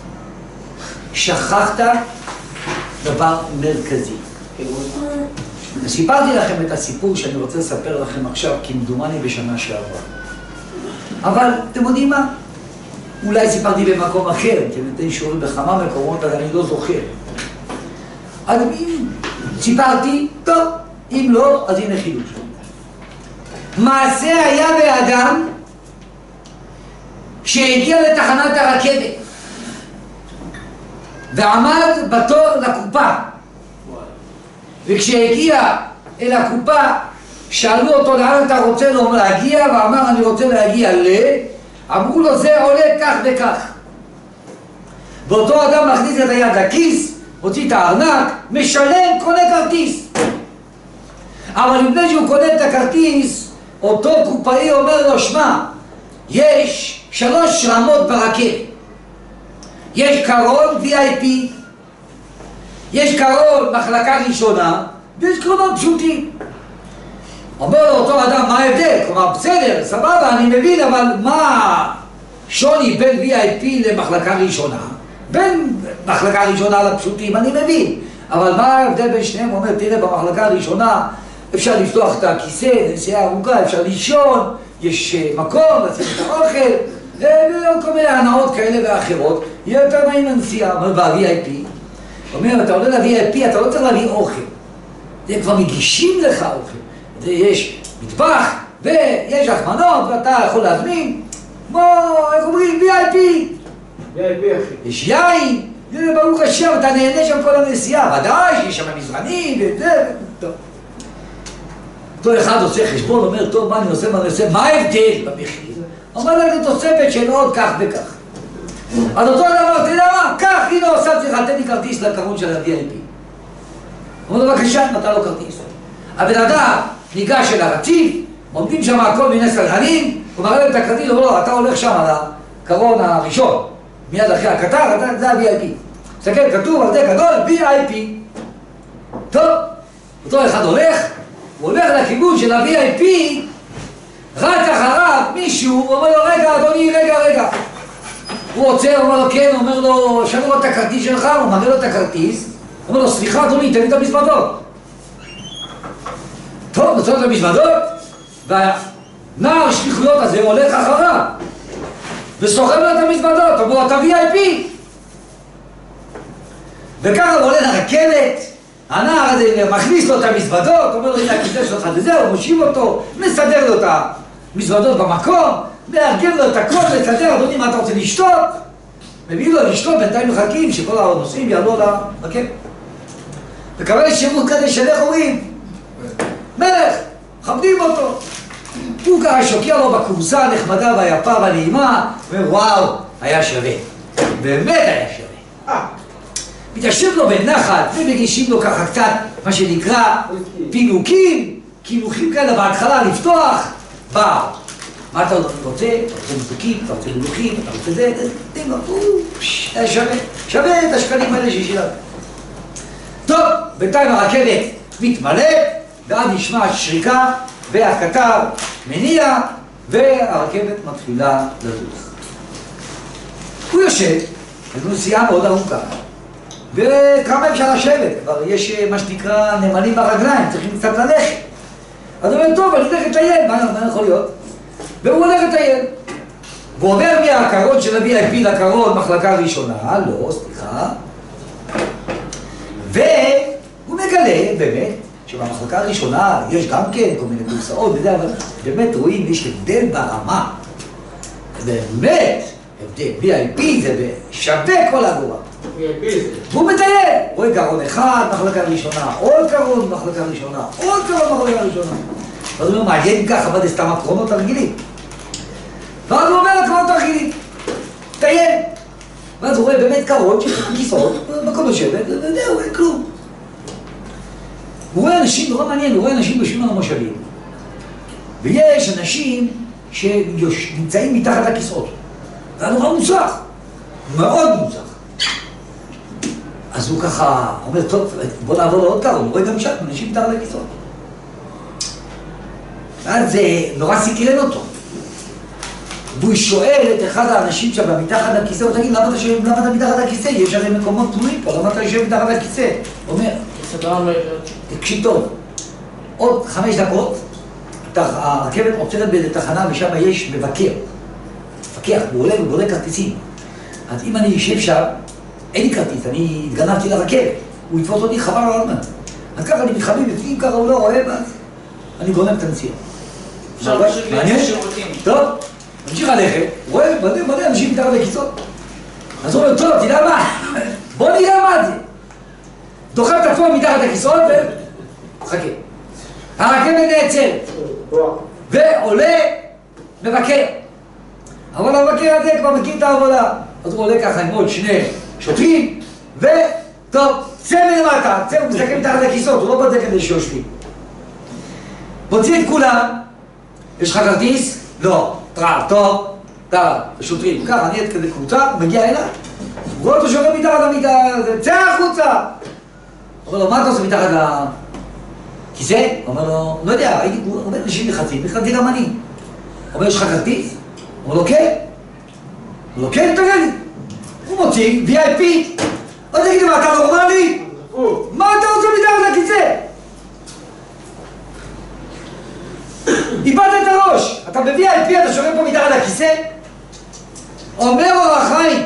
Speaker 1: שכחת דבר מרכזי. אז סיפרתי לכם את הסיפור שאני רוצה לספר לכם עכשיו, כמדומני בשנה שעברה. אבל אתם יודעים מה? אולי סיפרתי במקום אחר, אתם יודעים שואלים בכמה מקומות, אז אני לא זוכר. אז אם סיפרתי, טוב, אם לא, אז הנה חידוש. מעשה היה באדם שהגיע לתחנת הרכבת ועמד בתור לקופה, וכשהגיע אל הקופה שאלו אותו לאן אתה רוצה להגיע, ואמר אני רוצה להגיע אמרו לו זה עולה כך וכך. ואותו אדם מכניס את היד לכיס, הוציא את הארנק, משלם, קונה כרטיס. אבל לפני שהוא קונה את הכרטיס, אותו קופאי אומר לו, שמע, יש 3 רמות ברכבת. יש קרון VIP, יש קרון מחלקה ראשונה, ויש קרונות פשוטים. אומר לו אותו אדם, מה ההבדל? כלומר, בסדר, סבבה, אני מבין, אבל מה שוני בין VIP למחלקה ראשונה? בין מחלקה ראשונה לפשוטים, אני מבין. אבל מה ההבדל בין שניהם? הוא אומר, תראה, במחלקה הראשונה אפשר לפתוח את הכיסא, נסיעה ארוכה, אפשר לישון, יש מקום, לשים את האוכל, וכל מיני הנאות כאלה ואחרות, יהיה יותר נעים לנסיעה. אומר, ב-VIP, אומר, אתה עולה ל-VIP, אתה לא צריך להביא אוכל. זה כבר מגישים לך אוכל. יש מטבח, ויש החמנות, ואתה יכול להזמין, כמו, איך אומרים, VIP.
Speaker 5: VIP אחי.
Speaker 1: יש יין, ברוך השם, אתה נהנה שם כל הנסיעה, ודאי שיש שם מזרנים וזה, טוב. אותו אחד עושה חשבון, אומר, טוב, מה אני עושה, מה ההבדל במחיר? אומר לנו תוספת של עוד כך וכך. אז אותו דבר, אתה יודע מה? כך, הנה הוספתי לך, תן לי כרטיס לקרון של ה-VIP. אומר לו, בבקשה, נתן לו כרטיס. הבן אדם ניגש אל הרציף, עומדים שם כל מיני סלחנים, הוא מראה להם את הכרטיס, הוא אומר לו, אתה הולך שם על הקרון הראשון, מיד אחרי הקטר, זה ה-VIP. תסתכל, כתוב על זה גדול, VIP. טוב, אותו אחד הולך, הוא הולך לכיוון של ה-VIP, רק אחריו מישהו, הוא אומר לו, רגע, אדוני, רגע. הוא עוצר, הוא אומר לו, כן, הוא אומר לו, שנו לו את הכרטיס שלך, הוא מראה לו את הכרטיס, הוא אומר לו, סליחה, אדוני, תן לי את המזוודות. טוב, נוצר את המזוודות, והנער שליחויות הזה הולך אחריו, וסוחב לו את המזוודות, הוא אומר לו, אתה VIP. וככה הוא עולה לרכבת, הנער הזה מכניס לו את המזוודות, אומר לו, הנה הכיסא שלך וזהו, הוא מושיב אותו, מסדר לו את המזוודות במקום, מארגן לו את הכל, מסדר, אדוני, מה אתה רוצה לשתות? מביא לו לשתות, בינתיים מחכים שכל הנוסעים יעלו לרכבת. וקבל שירות כזה של איך אומרים, מלך, מכבדים אותו. הוא ככה שוקע לו בכורסה הנחמדה והיפה והנעימה, ואומר, וואו, היה שווה. באמת היה שווה. מתיישב לו בנחת ומגישים לו ככה קצת מה שנקרא פינוקים, קינוחים כאלה בהתחלה לפתוח, באו. מה אתה רוצה? אתה רוצה מתוקים, אתה רוצה פינוקים, אתה רוצה זה, תן לו, היה שווה את השקלים האלה ששילם. טוב, בינתיים הרכבת מתמלאת, ואז נשמע שריקה, והקטר מניע, והרכבת מתחילה לזוז. הוא יושב, זו נסיעה מאוד ארוכה. וכמה אפשר לשבת, כבר יש מה שנקרא נמלים ברגליים, צריכים קצת ללכת. אז הוא אומר, טוב, אני הולך לטייל, מה יכול להיות? והוא הולך לטייל. והוא עובר מהקרון של ה-VIP לקרון מחלקה ראשונה, לא, סליחה. והוא מגלה, באמת, שבמחלקה הראשונה יש גם כן כל מיני קורסאות וזה, אבל באמת רואים, יש הבדל ברמה. באמת, הבדל, VIP זה שווה כל אגורה. והוא מטייל, רואה קרון אחד, מחלקה ראשונה, עוד קרון, מחלקה ראשונה, עוד קרון, מחלקה ראשונה. אז הוא אומר, מעניין ככה, אבל זה סתם הקרונות הרגילים. ואז הוא אומר, הקרונות הרגילים, טייל. ואז הוא רואה באמת קרון שיש כיסאות, מקום לשבת, וזהו, אין כלום. הוא רואה אנשים, נורא מעניין, הוא רואה אנשים יושבים על המושבים. ויש אנשים שנמצאים מתחת לכיסאות. זה נורא מוצלח, מאוד מוצלח. אז הוא ככה אומר, טוב, בוא נעבור לעוד קרון, הוא רואה גם שם, אנשים מתחת לכיסאות. ואז זה נורא סקרן אותו. והוא שואל את אחד האנשים שם מתחת לכיסא, הוא תגיד, למה אתה מתחת לכיסא? יש הרי מקומות פנויים פה, למה אתה יושב מתחת לכיסא? הוא אומר, תקשיב טוב, עוד 5 דקות, הרכבת עוצרת באיזה תחנה ושם יש מבקר. מפקח, הוא עולה ובודק כרטיסים. אז אם אני יושב שם, אין לי כרטיס, אני התגנבתי לרכבת, הוא יתפוס אותי חבל על הזמן. אז ככה אני מתחבא בפנים, ככה הוא לא רואה, ואז אני גונב את הנסיעה.
Speaker 3: אפשר פשוט להגיד שירותים.
Speaker 1: טוב, ממשיך ללכת, רואה מלא אנשים מתחת לכיסאות. אז הוא אומר, טוב, תדע מה, בוא נראה מה זה. דוחף את עצמו מתחת לכיסאות וחכה. הרכבת נעצרת, ועולה מבקר. אבל המבקר הזה כבר מכיר את העבודה. אז הוא עולה ככה עם עוד 2 שוטרים, וטוב, צא מלמטה, צא, הוא מסתכל מתחת לכיסאות, הוא לא בודק כדי שיושבים. מוציא את כולם, יש לך כרטיס? לא. טוב, שוטרים, ככה, אני כזה קבוצה, מגיע אליי, הוא רואה אותו שומר מתחת למיטה, צא החוצה! אומר לו, מה אתה עושה מתחת לכיסא? הוא אומר לו, לא יודע, הייתי עומד אנשים לחצים, נכנסתי גם אני. הוא אומר, יש לך כרטיס? הוא אומר לו, כן. הוא אומר לו, כן, תגיד לי. הוא מוציא VIP. אז תגיד לי, מה, אתה נורמלי? מה אתה עושה מתחת לכיסא? איבדת את הראש, אתה ב-VIP, אתה שומר פה מתחת לכיסא? אומר אור החיים,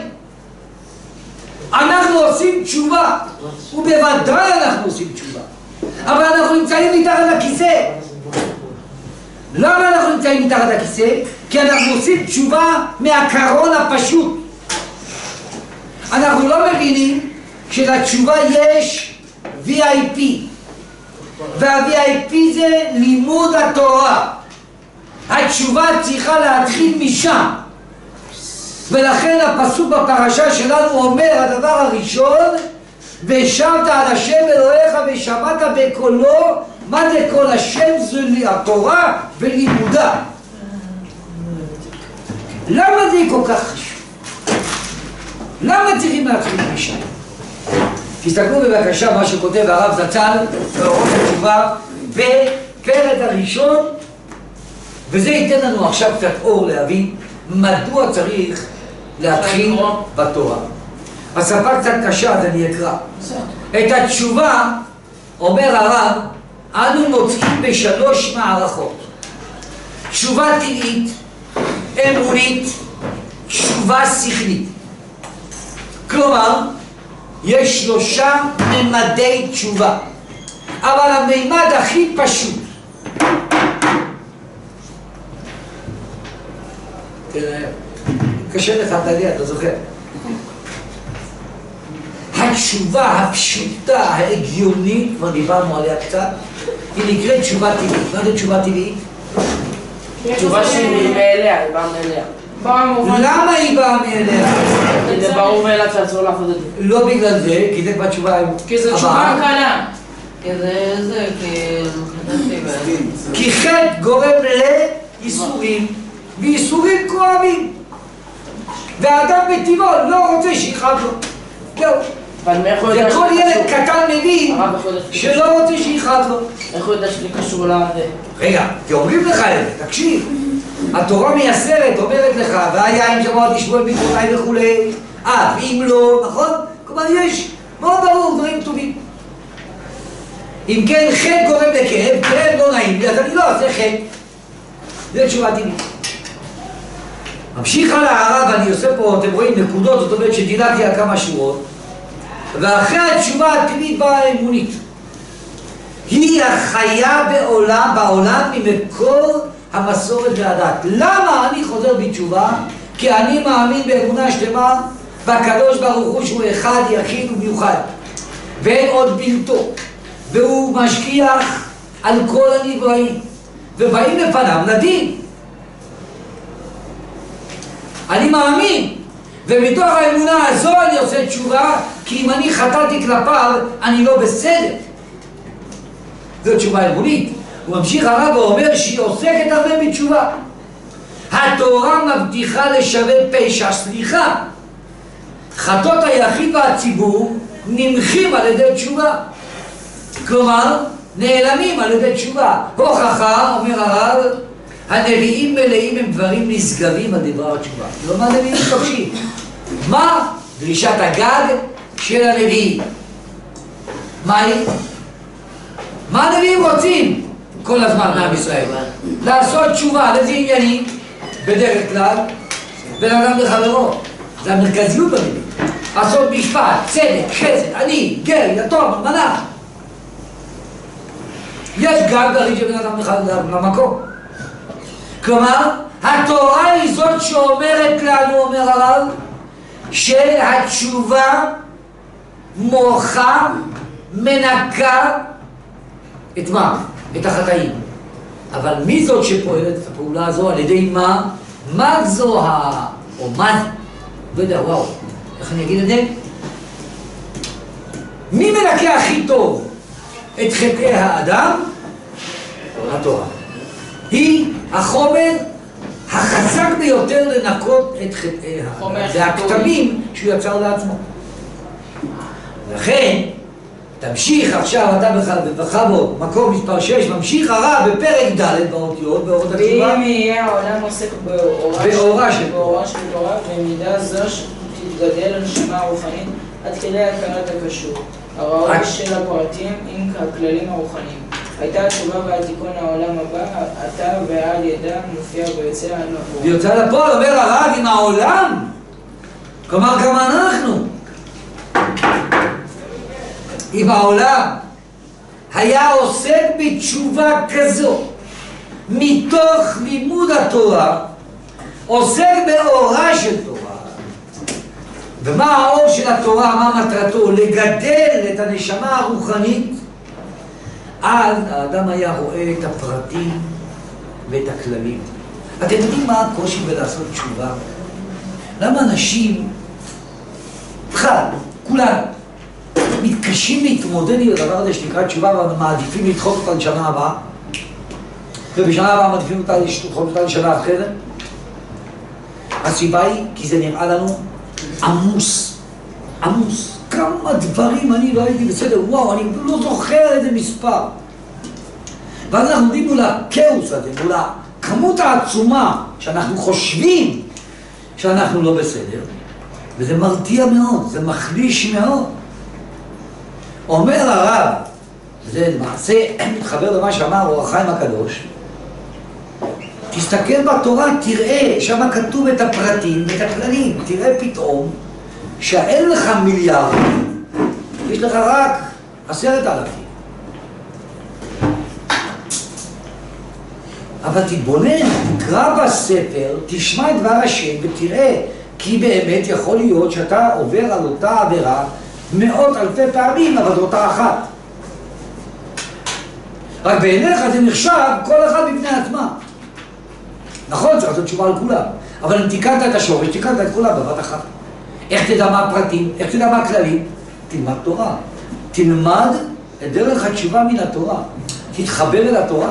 Speaker 1: אנחנו עושים תשובה, ובוודאי אנחנו עושים תשובה, אבל אנחנו נמצאים מתחת לכיסא. למה אנחנו נמצאים מתחת לכיסא? כי אנחנו עושים תשובה מהקרון הפשוט. אנחנו לא מבינים שלתשובה יש VIP, וה-VIP זה לימוד התורה. התשובה צריכה להתחיל משם, ולכן הפסוק בפרשה שלנו אומר הדבר הראשון, ושבת על השם אלוהיך ושמעת בקולו. מה זה קול השם? זה התורה ולימודה. למה זה כל כך חשוב? למה צריכים להתחיל משם? תסתכלו בבקשה מה שכותב הרב זצ"ל באורות התשובה בפרק הראשון, וזה ייתן לנו עכשיו קצת אור להבין מדוע צריך להתחיל בתורה. השפה קצת קשה, אז אני אקרא. את התשובה, אומר הרב, אנו מוצאים בשלוש מערכות: תשובה טבעית, אמונית, תשובה שכלית. כלומר, יש שלושה ממדי תשובה, אבל המימד הכי פשוט, קשה לך, אתה זוכר? התשובה הפשוטה, ההגיונית, כבר דיברנו עליה קצת, היא נקראת תשובה טבעית. מה זה תשובה טבעית?
Speaker 3: תשובה שהיא מאליה, היא באה מאליה.
Speaker 1: למה היא באה מאליה?
Speaker 3: זה ברור מאליו שאסור לעשות את זה.
Speaker 1: לא בגלל זה, כי זה בתשובה הבאה.
Speaker 3: כי זה תשובה קלה.
Speaker 1: כי חטא גורם לאיסורים, ואיסורים כואבים, והאדם בטבעו לא רוצה שיכאב לו. וכל ילד קטן מבין שלא רוצה שיכאב לו.
Speaker 3: איך הוא יודע שזה קשור לזה?
Speaker 1: רגע, כי אומרים לך את זה, תקשיב. התורה מייסרת, אומרת לך, והיין שמוע תשמעו בקרותי וכולי, ואם לא, נכון? כלומר יש מאוד ברור דברים טובים. אם כן חטא גורם לכאב, כאב לא נעים לי, אז אני לא עושה חטא. זה תשובה טבעית. ממשיך על הערה, ואני עושה פה, אתם רואים נקודות, זאת אומרת שדילגתי על כמה שורות, ואחרי התשובה הטבעית באה האמונית. היא החיה בעולם ממקור המסורת והדת. למה אני חוזר בתשובה? כי אני מאמין באמונה שלמה בקדוש ברוך הוא שהוא אחד, יחיד ומיוחד, ואין עוד בלתו, והוא משגיח על כל הנבראים, ובאים לפניו לדין. אני מאמין, ומתוך האמונה הזו אני עושה תשובה, כי אם אני חטאתי כלפיו, אני לא בסדר. זו תשובה אמונית. הוא ממשיך הרב ואומר שהיא עוסקת הרבה בתשובה. התורה מבטיחה לשווה פשע, סליחה. חטאות היחיד והציבור נמחים על ידי תשובה. כלומר, נעלמים על ידי תשובה. הוכחה, אומר הרב, הנביאים מלאים הם דברים נשגבים על דבר התשובה. לא מה נביאים תקשיב. מה דרישת הגג של הנביאים? מה היא? מה הנביאים רוצים כל הזמן מעם ישראל? לעשות תשובה. לאיזה עניינים? בדרך כלל בין אדם לחברו. זה המרכזיות בנביאים. לעשות משפט, צדק, חסד, עני, גר, יתום, אלמנה. יש גג בראשית בין אדם למקום. כלומר, התורה היא זאת שאומרת לנו, אומר הרב, שהתשובה מוחה, מנקה את מה? את החטאים. אבל מי זאת שפועלת את הפעולה הזו? על ידי מה? מה זו או מה? לא יודע, וואו, איך אני אגיד את זה? מי מנקה הכי טוב את חטאי האדם? התורה. היא החומר החזק ביותר לנקות את חטאי האדם. זה הכתמים שהוא יצר לעצמו. לכן, תמשיך עכשיו אתה בחב"ד, מקום מספר 6, ממשיך הרב בפרק ד' באותיות, באורות התשובה.
Speaker 3: ואם יהיה העולם עוסק באורה של תורה, במידה זו שתתגדל הנשמה הרוחנית עד כדי הכרת הקשור, הראוי של הפרטים עם הכללים הרוחניים. הייתה התשובה והתיקון העולם הבא, אתה ועל ידה מופיע ויוצא לפועל.
Speaker 1: ויוצא לפועל, אומר הרב, עם העולם. כלומר, גם אנחנו. אם העולם היה עוסק בתשובה כזו, מתוך לימוד התורה, עוסק באורה של תורה, ומה האור של התורה, מה מטרתו? לגדל את הנשמה הרוחנית. אז האדם היה רואה את הפרטים ואת הכללים. אתם יודעים מה הקושי בלעשות תשובה? למה אנשים, כולם, מתקשים להתמודד עם הדבר הזה שנקרא תשובה ומעדיפים לדחות אותה לשנה הבאה? ובשנה הבאה מעדיפים אותה לדחות אותה לשנה אחרת? הסיבה היא כי זה נראה לנו עמוס. כמה דברים אני לא הייתי בסדר, וואו, אני לא זוכר איזה מספר. ואז אנחנו עומדים מול הכאוס הזה, מול הכמות העצומה שאנחנו חושבים שאנחנו לא בסדר, וזה מרתיע מאוד, זה מחליש מאוד. אומר הרב, זה למעשה מתחבר למה שאמר אור החיים הקדוש, תסתכל בתורה, תראה, שם כתוב את הפרטים ואת הכללים, תראה פתאום שאין לך מיליארד, יש לך רק 10,000. אבל תתבונן, תקרא בספר, תשמע את דבר השם ותראה, כי באמת יכול להיות שאתה עובר על אותה עבירה מאות אלפי פעמים, אבל זו אותה אחת. רק בעיניך זה נחשב כל אחד בפני עצמה. נכון, צריך לעשות תשובה על כולם, אבל אם תיקנת את השורש, תיקנת את כולם בבת אחת. איך תדע מה הפרטים, איך תדע מה הכללים? תלמד תורה. תלמד את דרך התשובה מן התורה. תתחבר אל התורה.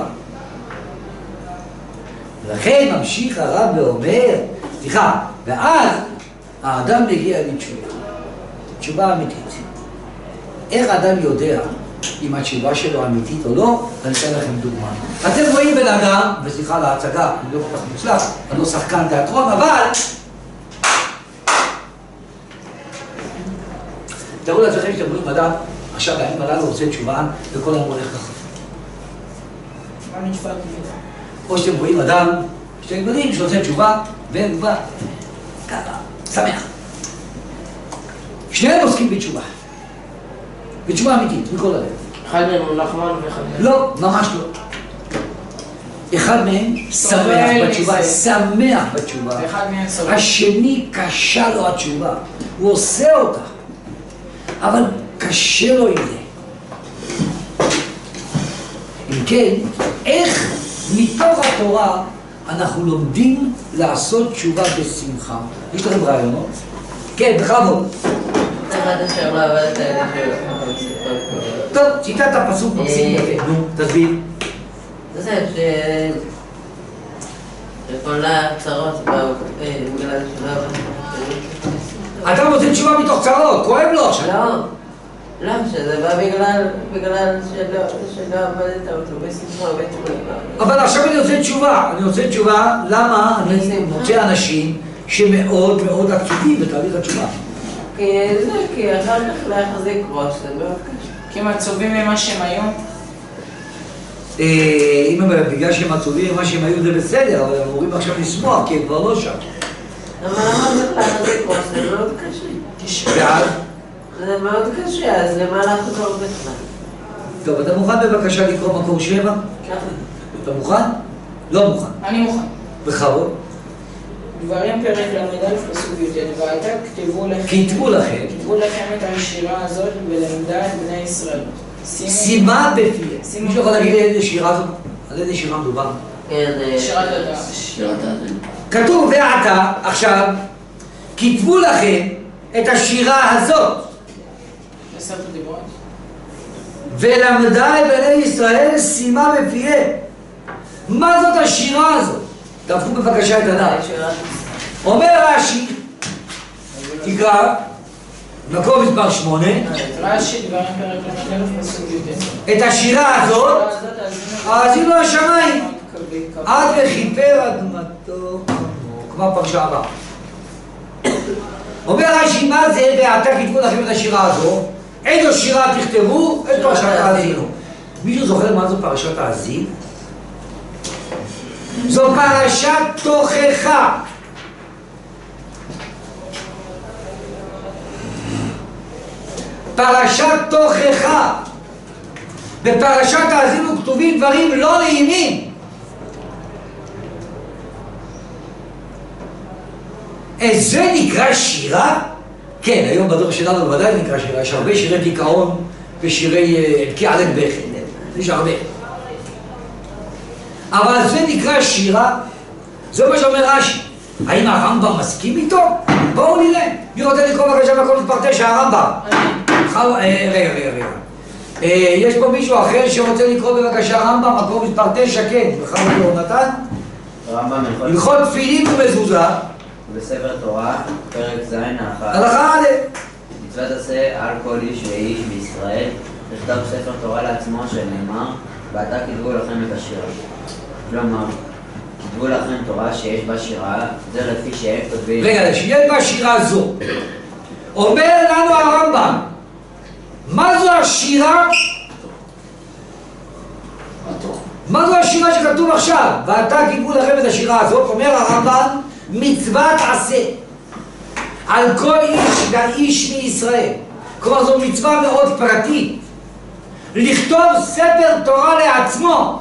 Speaker 1: ולכן ממשיך הרב ואומר, ואז האדם מגיע לתשובה. תשובה אמיתית. איך האדם יודע אם התשובה שלו אמיתית או לא? אני אתן לכם דוגמה. אתם רואים בן אדם, וסליחה על ההצגה, אני לא כל כך מוצלח, אני לא שחקן תיאטרון, אבל תראו לעצמכם שאתם רואים אדם, עכשיו בימים הללו עושה תשובה, וכל היום הולך ככה.
Speaker 3: מה נשפט מזה?
Speaker 1: או שאתם רואים אדם, שאתם יודעים שעושה תשובה, והוא בא ככה, שמח. שניהם עוסקים בתשובה. בתשובה אמיתית, מכל הלב.
Speaker 6: אחד מהם הוא נחמן ואחד מהם.
Speaker 1: לא, ממש לא. אחד מהם שמח בתשובה, שמח בתשובה.
Speaker 3: ואחד מהם סובל.
Speaker 1: השני קשה לו התשובה. הוא עושה אותה, אבל קשה לו עם זה. אם כן, איך מתוך התורה אנחנו לומדים לעשות תשובה בשמחה? יש לכם רעיונות? כן, בכבוד.
Speaker 4: אחד אשר לא עבדת אלה שלו.
Speaker 1: טוב, שיטת הפסוק מקסים יפה. נו, תסביר.
Speaker 4: זה שכל הצרות באו בגלל שלא עבדת.
Speaker 1: אתה רוצה תשובה מתוך צרות, כואב לו עכשיו.
Speaker 4: לא, שזה בא בגלל שלא עבדת אותו בשמחה ובתשובה. אבל
Speaker 1: עכשיו אני רוצה תשובה, למה אני מוצא אנשים שמאוד מאוד עצובים בתהליך התשובה?
Speaker 4: כי אחר כך להחזיק ראש, זה מאוד קשה.
Speaker 3: כי הם עצובים ממה שהם היו?
Speaker 1: אם הם בגלל שהם עצובים ממה שהם היו זה בסדר, אבל הם אמורים עכשיו לשמוח, כי הם כבר לא שם.
Speaker 4: אבל למה צריך להחזיק ראש? זה מאוד קשה.
Speaker 1: ואז?
Speaker 4: זה מאוד קשה, אז למה לחזור בכלל?
Speaker 1: טוב, אתה מוכן בבקשה לקרוא מקור 7? אתה מוכן? לא מוכן.
Speaker 3: אני מוכן.
Speaker 1: בכבוד.
Speaker 3: דברים פרק ל"א פסוק י"ט, ועתה
Speaker 1: כתבו לכם
Speaker 3: את השירה הזאת ולמדה את בני ישראל.
Speaker 1: שימה בפיהם. מישהו יכול להגיד איזה שירה זאת? על איזה שירה מדובר?
Speaker 3: שירת הדעת.
Speaker 1: כתוב ועתה, עכשיו, כתבו לכם את השירה הזאת
Speaker 3: בספר דיברות.
Speaker 1: ולמדה את בני ישראל שימה בפיהם. מה זאת השירה הזאת? תהפכו בבקשה את הדעת. אומר רש"י, תקרא, מקור מספר 8,
Speaker 3: רש"י דברים פרק ל"א פסוק י"ט.
Speaker 1: את השירה הזאת, האזינו השמיים, עד וכיפר אדמתו עמו, כמו הפרשה הבאה. אומר רש"י, מה זה ועתה כתבו לכם את השירה הזו? איזו שירה תכתבו? את פרשת האזינו. מישהו זוכר מה זו פרשת האזינו? זו פרשת תוכחה. פרשת תוכחה. בפרשת האזינו כתובים דברים לא נעימים. זה נקרא שירה? כן, היום בדור שלנו בוודאי נקרא שירה, יש הרבה שירי דיכאון ושירי בקיע לב בכי, יש הרבה. אבל זה נקרא שירה, זה מה שאומר רש"י. האם הרמב"ם מסכים איתו? בואו נראה. מי רוצה לקרוא בבקשה בכל מספר 9 הרמב"ם? רגע. יש פה מישהו אחר שרוצה לקרוא בבקשה רמב"ם, מקום מספר 9, כן, בכלל לא נתן?
Speaker 7: רמב"ם
Speaker 1: הלכות תפילין ומזוזה.
Speaker 7: בספר תורה, פרק ז'
Speaker 1: הלכה א'.
Speaker 7: מצוות עשה על כל איש ואיש בישראל, נכתב ספר תורה לעצמו שנאמר, ועתה כתבו לכם את השירה. כלומר, כתבו לכם תורה שיש בה שירה, זה לפי שהם כותבים...
Speaker 1: רגע, שיש בה שירה זו. אומר לנו הרמב"ם, מה זו השירה? מה זו השירה שכתוב עכשיו? ועתה כתבו לכם את השירה הזאת, אומר הרמב"ם, מצוות עשה על כל איש ואיש מישראל. כלומר זו מצווה מאוד פרטית, לכתוב ספר תורה לעצמו,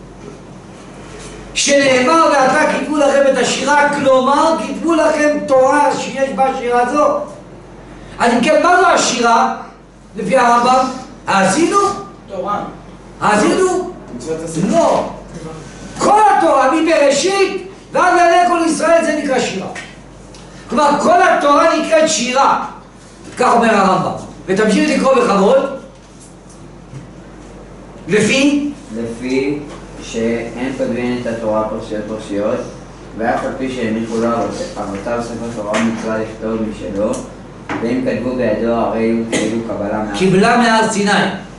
Speaker 1: שנאמר ועתה כתבו לכם את השירה, כלומר כתבו לכם תורה שיש בה שירה זו. אז אם כן, מה זו השירה לפי הרמב"ם? האזינו?
Speaker 3: תורה.
Speaker 1: האזינו?
Speaker 5: מצוות עשה.
Speaker 1: לא. כל התורה מבראשית ועד לעיני כל ישראל זה נקרא שירה. כלומר כל התורה נקראת שירה, כך אומר הרמב"ם. ותמשיך לקרוא בכבוד. לפי
Speaker 7: שאין כותבים את התורה פרשיות, ואף על פי שהניחו לו אבותיו ספר תורה מצווה לכתוב משלו, ואם כתבו בידו הרי הוא כאילו קבלה
Speaker 1: קיבלה מהר סיני.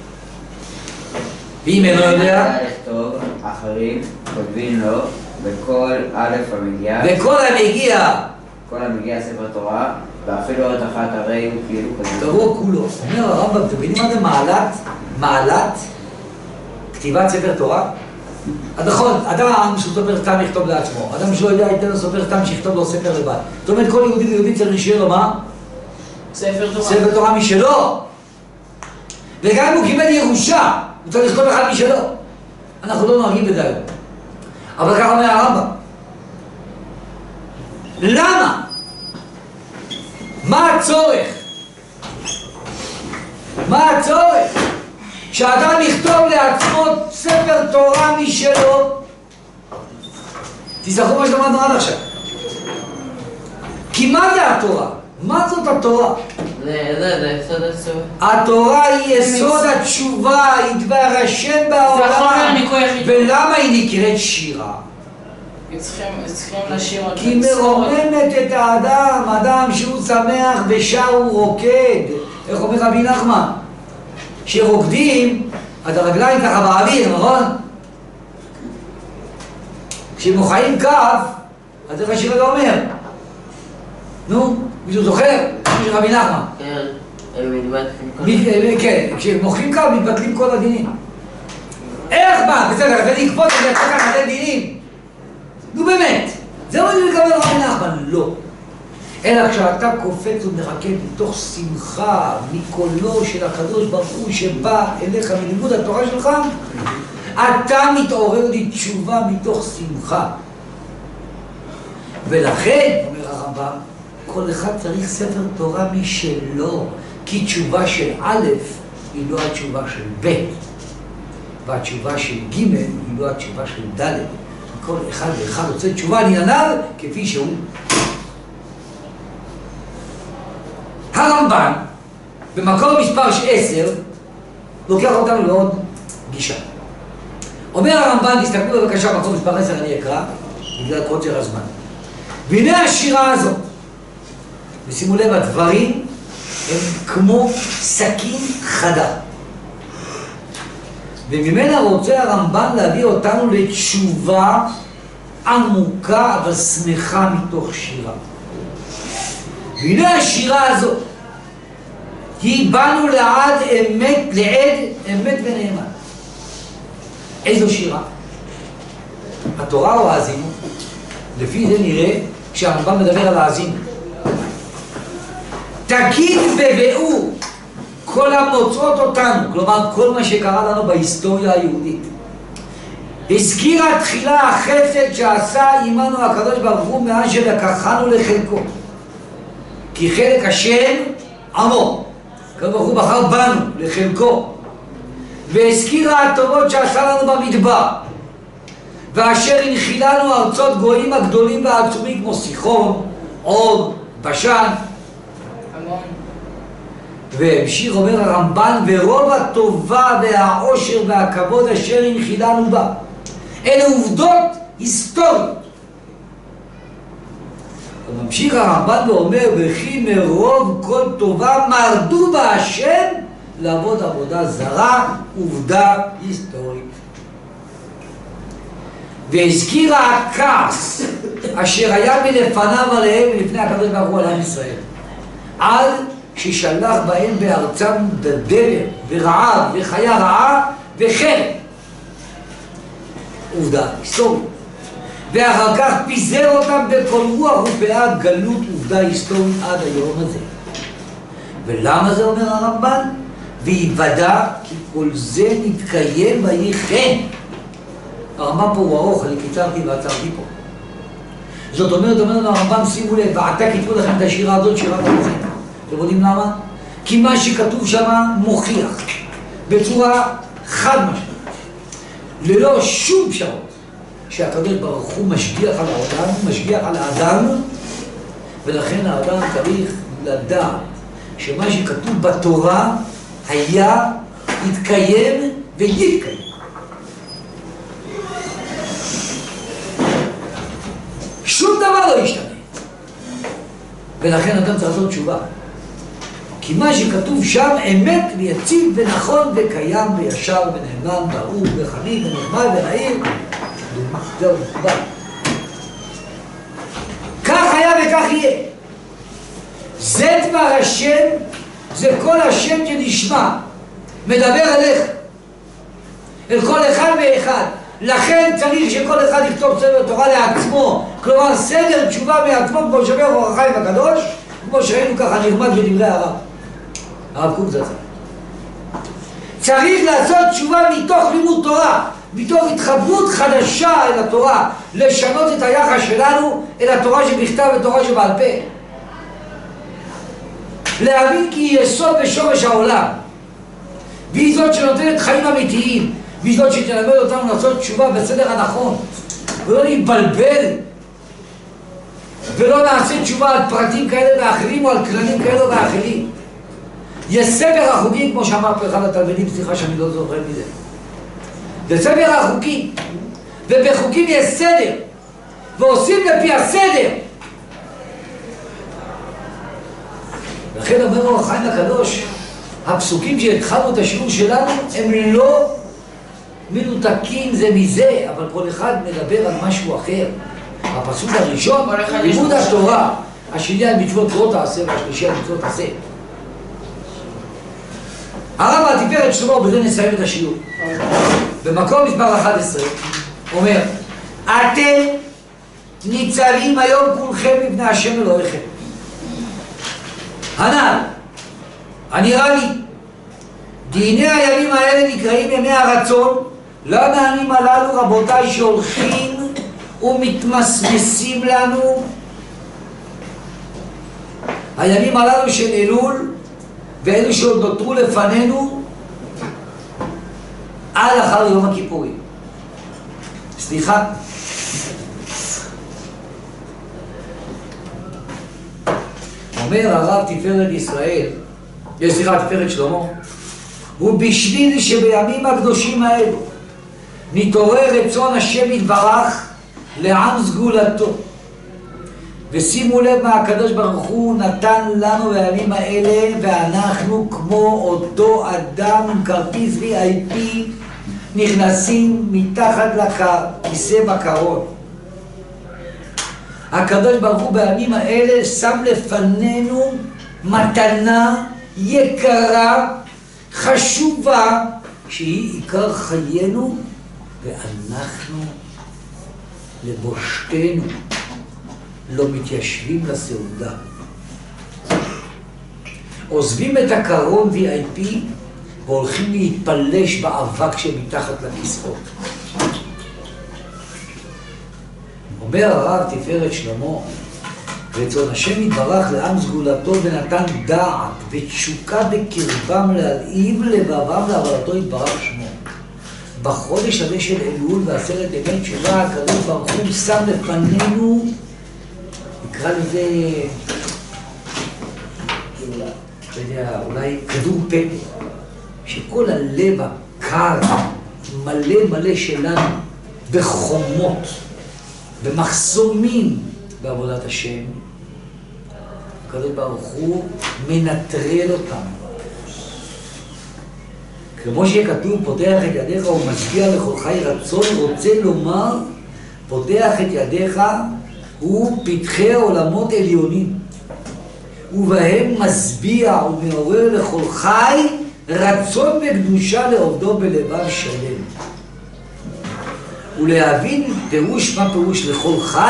Speaker 1: ואם אינו יודע,
Speaker 7: לכתוב, אחרים כותבים לו בכל א' המגיע, כל המגיע ספר תורה, ואפילו עוד אחת הרי הוא כאילו כתוב.
Speaker 1: תראו כולו. אומר הרמב"ם, אתם מבינים מה זה מעלת כתיבת ספר תורה? אז נכון, אדם שסופר סתם יכתוב לעצמו, אדם שלא יודע ייתן לו סופר סתם שיכתוב לו ספר לבד. זאת אומרת, כל יהודי ויהודי צריך שיהיה לו מה? ספר תורה משלו. וגם אם הוא קיבל ירושה, הוא צריך לכתוב אחד משלו. אנחנו לא נוהגים בזה היום. אבל ככה אומר הרמב"ם. למה? מה הצורך? מה הצורך? שאדם יכתוב לעצמו ספר תורה משלו. תזכרו מה שלמדנו עד עכשיו. כי מה זה התורה? מה זאת התורה?
Speaker 4: זה יסוד התשובה.
Speaker 1: התורה היא יסוד התשובה, היא דבר השם בעולם. ולמה היא נקראת שירה?
Speaker 3: צריכים לשיר אותה.
Speaker 1: כי מרוממת את האדם, אדם שהוא שמח ושר הוא רוקד. איך אומר רבי נחמן? כשרוקדים, אז הרגליים ככה באוויר, נכון? כשמוחאים כף, אז איך השיר הזה אומר? נו, מישהו זוכר? מישהו רבי נחמן.
Speaker 4: כן, הם מתבטלים.
Speaker 1: כן, כשמוחאים כף מתבטלים כל הדינים. איך מה? בסדר, אז אני אקפוץ את זה, אחר כך לתת דינים. נו באמת, זה מה אני מקבל רבי נחמן? לא. אלא כשאתה קופץ ומחכה מתוך שמחה, מקולו של הקדוש ברוך הוא שבא אליך מלימוד התורה שלך, אתה מתעורר לתשובה מתוך שמחה. ולכן, אומר הרמב"ם, כל אחד צריך ספר תורה משלו, כי תשובה של א' היא לא התשובה של ב', והתשובה של ג' היא לא התשובה של ד'. כל אחד ואחד רוצה תשובה לענייניו כפי שהוא. הרמב"ן, במקור מספר 10, לוקח אותנו לעוד גישה. אומר הרמב"ן, תסתכלו בבקשה במקור מספר 10, אני אקרא, בגלל קוצר הזמן. והנה השירה הזאת, ושימו לב, הדברים הם כמו סכין חדה. וממנה רוצה הרמב"ן להביא אותנו לתשובה עמוקה אבל שמחה מתוך שירה. והנה השירה הזאת, היא באנו לעד אמת ונאמן. איזו שירה? התורה או האזינו? לפי זה נראה שהרמב"ם מדבר על האזינו. תגיד בביאור כל המוצאות אותנו, כלומר כל מה שקרה לנו בהיסטוריה היהודית. הזכירה תחילה החסד שעשה עמנו הקדוש ברוך הוא מאז שלקחנו לחלקו. כי חלק השם עמו. הקדוש ברוך הוא בחר בנו, לחלקו, והזכירה הטובות שעשה לנו במדבר, ואשר הנחילנו ארצות גויים הגדולים והעצומים כמו סיחון, עוג, בשן.
Speaker 3: המון.
Speaker 1: והמשיך אומר הרמב"ן, ורוב הטובה והעושר והכבוד אשר הנחילנו בה, אלה עובדות היסטוריות. וממשיך הרמב"ן ואומר, וכי מרוב כל טובה מרדו בה השם לעבוד עבודה זרה, עובדה היסטורית. והזכירה הכעס אשר היה מלפניו עליהם ולפני הקדוש ברוך הוא על עם ישראל, עד ששלח בהם בארצם דלת ורעב וחיה רעה וחרב, עובדה היסטורית. ואחר כך פיזר אותם בכל רוח ופאה, גלות, עובדה היסטורית עד היום הזה. ולמה זה אומר הרמב"ן? ויוודע כי כל זה נתקיים ויהי כן. הרמב"ן פה הוא ארוך, אני קיצרתי ועצרתי פה. זאת אומרת, אומר הרמב"ן, שימו לב, ועתה כתבו לכם את השירה הזאת, שירת המוחים. אתם יודעים למה? כי מה שכתוב שם מוכיח בצורה חד משמעית, ללא שום פשרות, שהקדוש ברוך הוא משגיח על העולם, משגיח על האדם, ולכן האדם צריך לדעת שמה שכתוב בתורה היה, יתקיים ויתקיים. שום דבר לא ישתנה. ולכן אדם צריך לעשות תשובה. כי מה שכתוב שם אמת ויציב ונכון וקיים וישר ונאמן ברור וחניך ונחמד ונעיר. זהו, מקובל. כך היה וכך יהיה. זה דבר השם, זה כל השם שנשמע, מדבר אליך, אל כל אחד ואחד. לכן צריך שכל אחד יכתוב ספר תורה לעצמו, כלומר סדר תשובה מעצמו, כמו שאומר אור החיים הקדוש, כמו שראינו ככה נרמז בדברי הרב קוק זצ"ל. צריך לעשות תשובה מתוך לימוד תורה, מתוך התחברות חדשה אל התורה, לשנות את היחס שלנו אל התורה שבכתב ותורה שבעל פה, להבין כי היא יסוד ושורש העולם, והיא זאת שנותנת חיים אמיתיים, והיא זאת שתלמד אותנו לעשות תשובה בסדר הנכון, ולא להתבלבל, ולא נעשה תשובה על פרטים כאלה ואחרים או על כללים כאלה ואחרים. יש ספר החוקים, כמו שאמר פה אחד התלמידים, סליחה שאני לא זוכר מזה, זה ספר החוקים, ובחוקים יש סדר, ועושים לפי הסדר. לכן אומר אור החיים הקדוש, הפסוקים שהתחלנו את השיעור שלנו הם לא מנותקים זה מזה, אבל כל אחד מדבר על משהו אחר. הפסוק הראשון, לימוד התורה, השני על מצוות לא תעשה והשלישי על מצוות תעשה. הרב התפארת שלמה, בזה נסיים את השיעור. במקום מספר 11 אומר, אתם ניצבים היום כולכם מפני השם אלוהיכם. הנ"ל, הנראה לי, דיני הימים האלה נקראים ימי הרצון. למה הימים הללו, רבותיי, שהולכים ומתמסמסים לנו? הימים הללו של אלול ואלו שעוד נותרו לפנינו עד אחר יום הכיפורים. סליחה, אומר הרב תפארת ישראל, סליחה, תפארת שלמה, ובשביל שבימים הקדושים האלו נתעורר רצון השם יתברך לעם סגולתו, ושימו לב מה הקדוש ברוך הוא נתן לנו בימים האלה, ואנחנו כמו אותו אדם עם כרטיס VIP נכנסים מתחת לכיסא בקרון. הקדוש ברוך הוא בימים האלה שם לפנינו מתנה יקרה, חשובה, שהיא עיקר חיינו, ואנחנו לבושתנו לא מתיישבים לסעודה. עוזבים את הקרון VIP והולכים להתפלש באבק שמתחת לכיסאות. אומר הרב תפארת שלמה, רצון השם יתברך לעם סגולתו ונתן דעת ותשוקה בקרבם להלהיב לבבם לעבודתו יתברך שמו. בחודש הזה של אלול ועשרת ימי תשובה הקדוש ברוך הוא שם לפנינו, נקרא לזה, אולי כדור פתק, שכל הלב הקר מלא שלנו בחומות, במחסומים בעבודת השם, הקדוש ברוך הוא מנטרל אותם. כמו שכתוב, פותח את ידיך ומשגיח לכל חי רצון, רוצה לומר, פותח את ידיך הוא פתחי עולמות עליונים, ובהם משביע ומעורר לכל חי רצון וקדושה לעובדו בלבב שלם. ולהבין פירוש, מה פירוש לכל חי?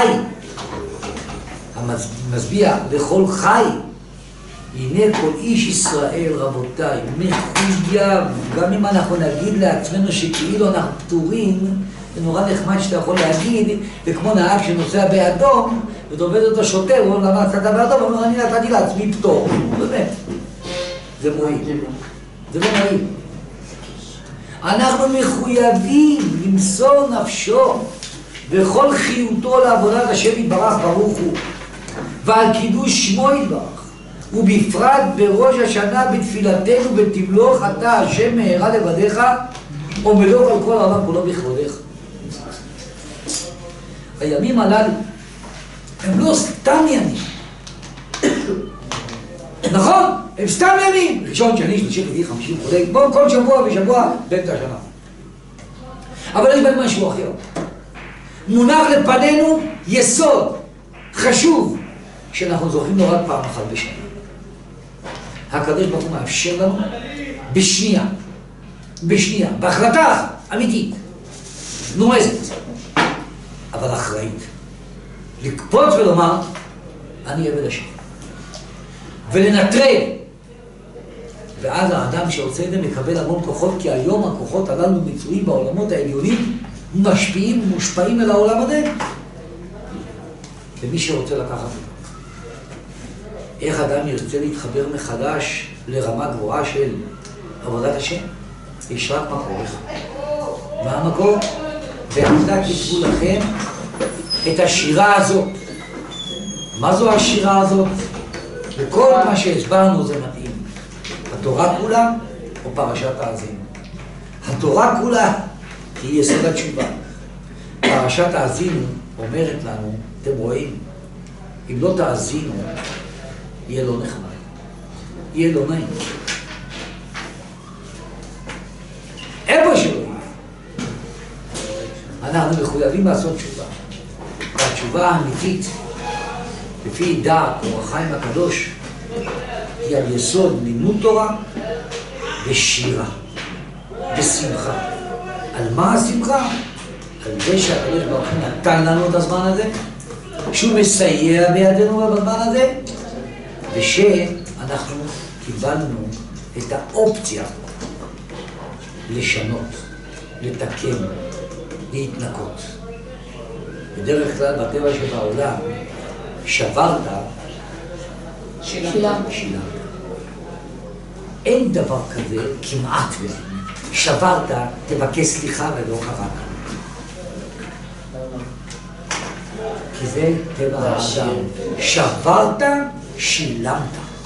Speaker 1: המשביע לכל חי. הנה כל איש ישראל, רבותיי, מחויב, גם אם אנחנו נגיד לעצמנו שכאילו אנחנו פטורים, זה נורא נחמד שאתה יכול להגיד, וכמו נהג שנוסע באדום, ודובד אותו שוטר, הוא אומר, למה נצאת באדום? הוא אומר, אני נתתי לעצמי פטור. באמת. זה מועיל. זה לא מועיל. אנחנו מחויבים למסור נפשו וכל חיותו לעבודת השם יתברך ברוך הוא, ועל קידוש שמו יתברך, ובפרט בראש השנה בתפילתנו ותמלוך אתה השם מהרה לבדיך ומלוך על כל העולם כולו בכבודך. הימים הללו הם לא סתם ימים, נכון? הם סתם ימים, ראשון, שני, שלישי, רביעי, חמישי, חודש, בואו כל שבוע ושבוע באמצע השנה. אבל יש בהם משהו אחר. מונח לפנינו יסוד חשוב שאנחנו זוכרים לו רק פעם אחת בשנה. הקדוש ברוך הוא מאפשר לנו בשנייה, בהחלטה אמיתית, נועזת, אבל אחראית, לקפוץ ולומר, אני עבד השם. ולנטרל. ואז האדם שעושה את זה מקבל המון כוחות, כי היום הכוחות הללו מצויים בעולמות העליונים, משפיעים ומושפעים אל העולם הזה. ומי שרוצה לקחת אותו. איך אדם ירצה להתחבר מחדש לרמה גבוהה של עבודת השם? יש רק מקור אחד. מה המקור? ועתה כתבו לכם את השירה הזאת. מה זו השירה הזאת? וכל מה שהסברנו זה מתאים. התורה כולה או פרשת האזינו. התורה כולה היא יסוד התשובה. פרשת האזינו אומרת לנו, אתם רואים, אם לא תאזינו, יהיה לא נחמד, יהיה לא נעים. איפה שלא יהיה. אנחנו מחויבים לעשות תשובה. והתשובה האמיתית, לפי דעת אור החיים הקדוש, היא על יסוד לימוד תורה ושירה ושמחה. על מה השמחה? על זה שהקדוש ברוך הוא נתן לנו את הזמן הזה, שהוא מסייע בידינו בזמן הזה, ושאנחנו קיבלנו את האופציה לשנות, לתקן, להתנקות. בדרך כלל בטבע שבעולם שברת, שילמת. אין דבר כזה כמעט וזה. שברת, תבקש סליחה ולא קרה כאן. כי זה טבע האדם. שברת, שילמת.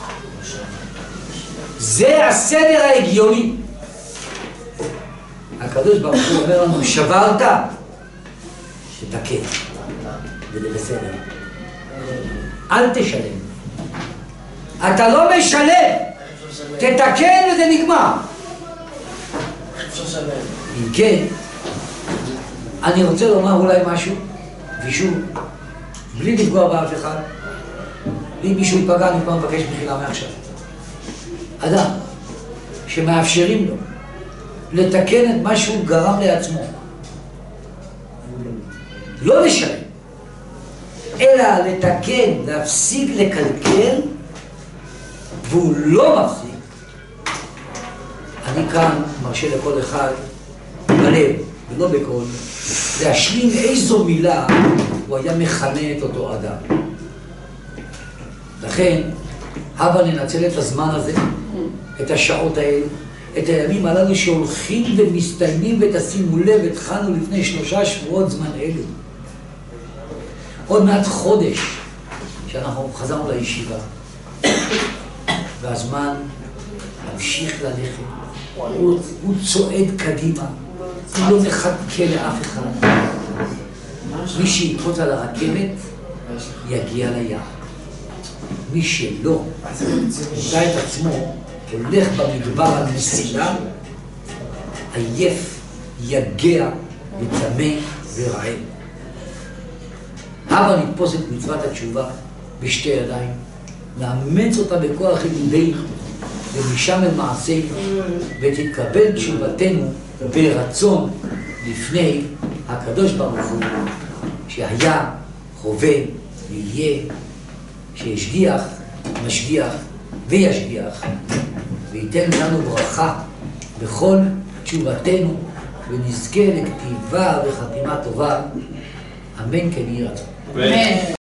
Speaker 1: זה הסדר ההגיוני. הקדוש ברוך הוא אומר לנו, שברת, תתקן. וזה בסדר. אל תשלם. אתה לא משלם. תתקן וזה נגמר. אם כן, אני רוצה לומר אולי משהו, ושוב, בלי לפגוע באף אחד, אם מישהו ייפגע, אני כבר מבקש מחילה מעכשיו. אדם שמאפשרים לו לתקן את מה שהוא גרם לעצמו, לא לשלם, אלא לתקן, להפסיק לקלקל, והוא לא מפסיק, אני כאן מרשה לכל אחד בלב ולא בקול להשלים איזו מילה הוא היה מכנה את אותו אדם. לכן, הבה ננצל את הזמן הזה, את השעות האלה, את הימים הללו שהולכים ומסתיימים, ותשימו לב, התחלנו לפני 3 שבועות זמן אלו. עוד מעט חודש שאנחנו חזרנו לישיבה, והזמן ממשיך ללכת. הוא צועד קדימה, הוא לא מחכה לאף אחד. מי שיקפוץ על הרכבת יגיע ליעד. מי שלא ידע את עצמו הולך במדבר על מסילה, עייף, יגע וצמא ורעב. הבה נתפוס את מצוות התשובה בשתי ידיים, נאמץ אותה בכוח לימודנו ומשם אל מעשינו, ותתקבל תשובתנו ברצון לפני הקדוש ברוך הוא, שהיה, הווה, יהיה, שישגיח, משגיח וישגיח, וייתן לנו ברכה בכל תשובתנו, ונזכה לכתיבה וחתימה טובה. אמן כן יהי רצון.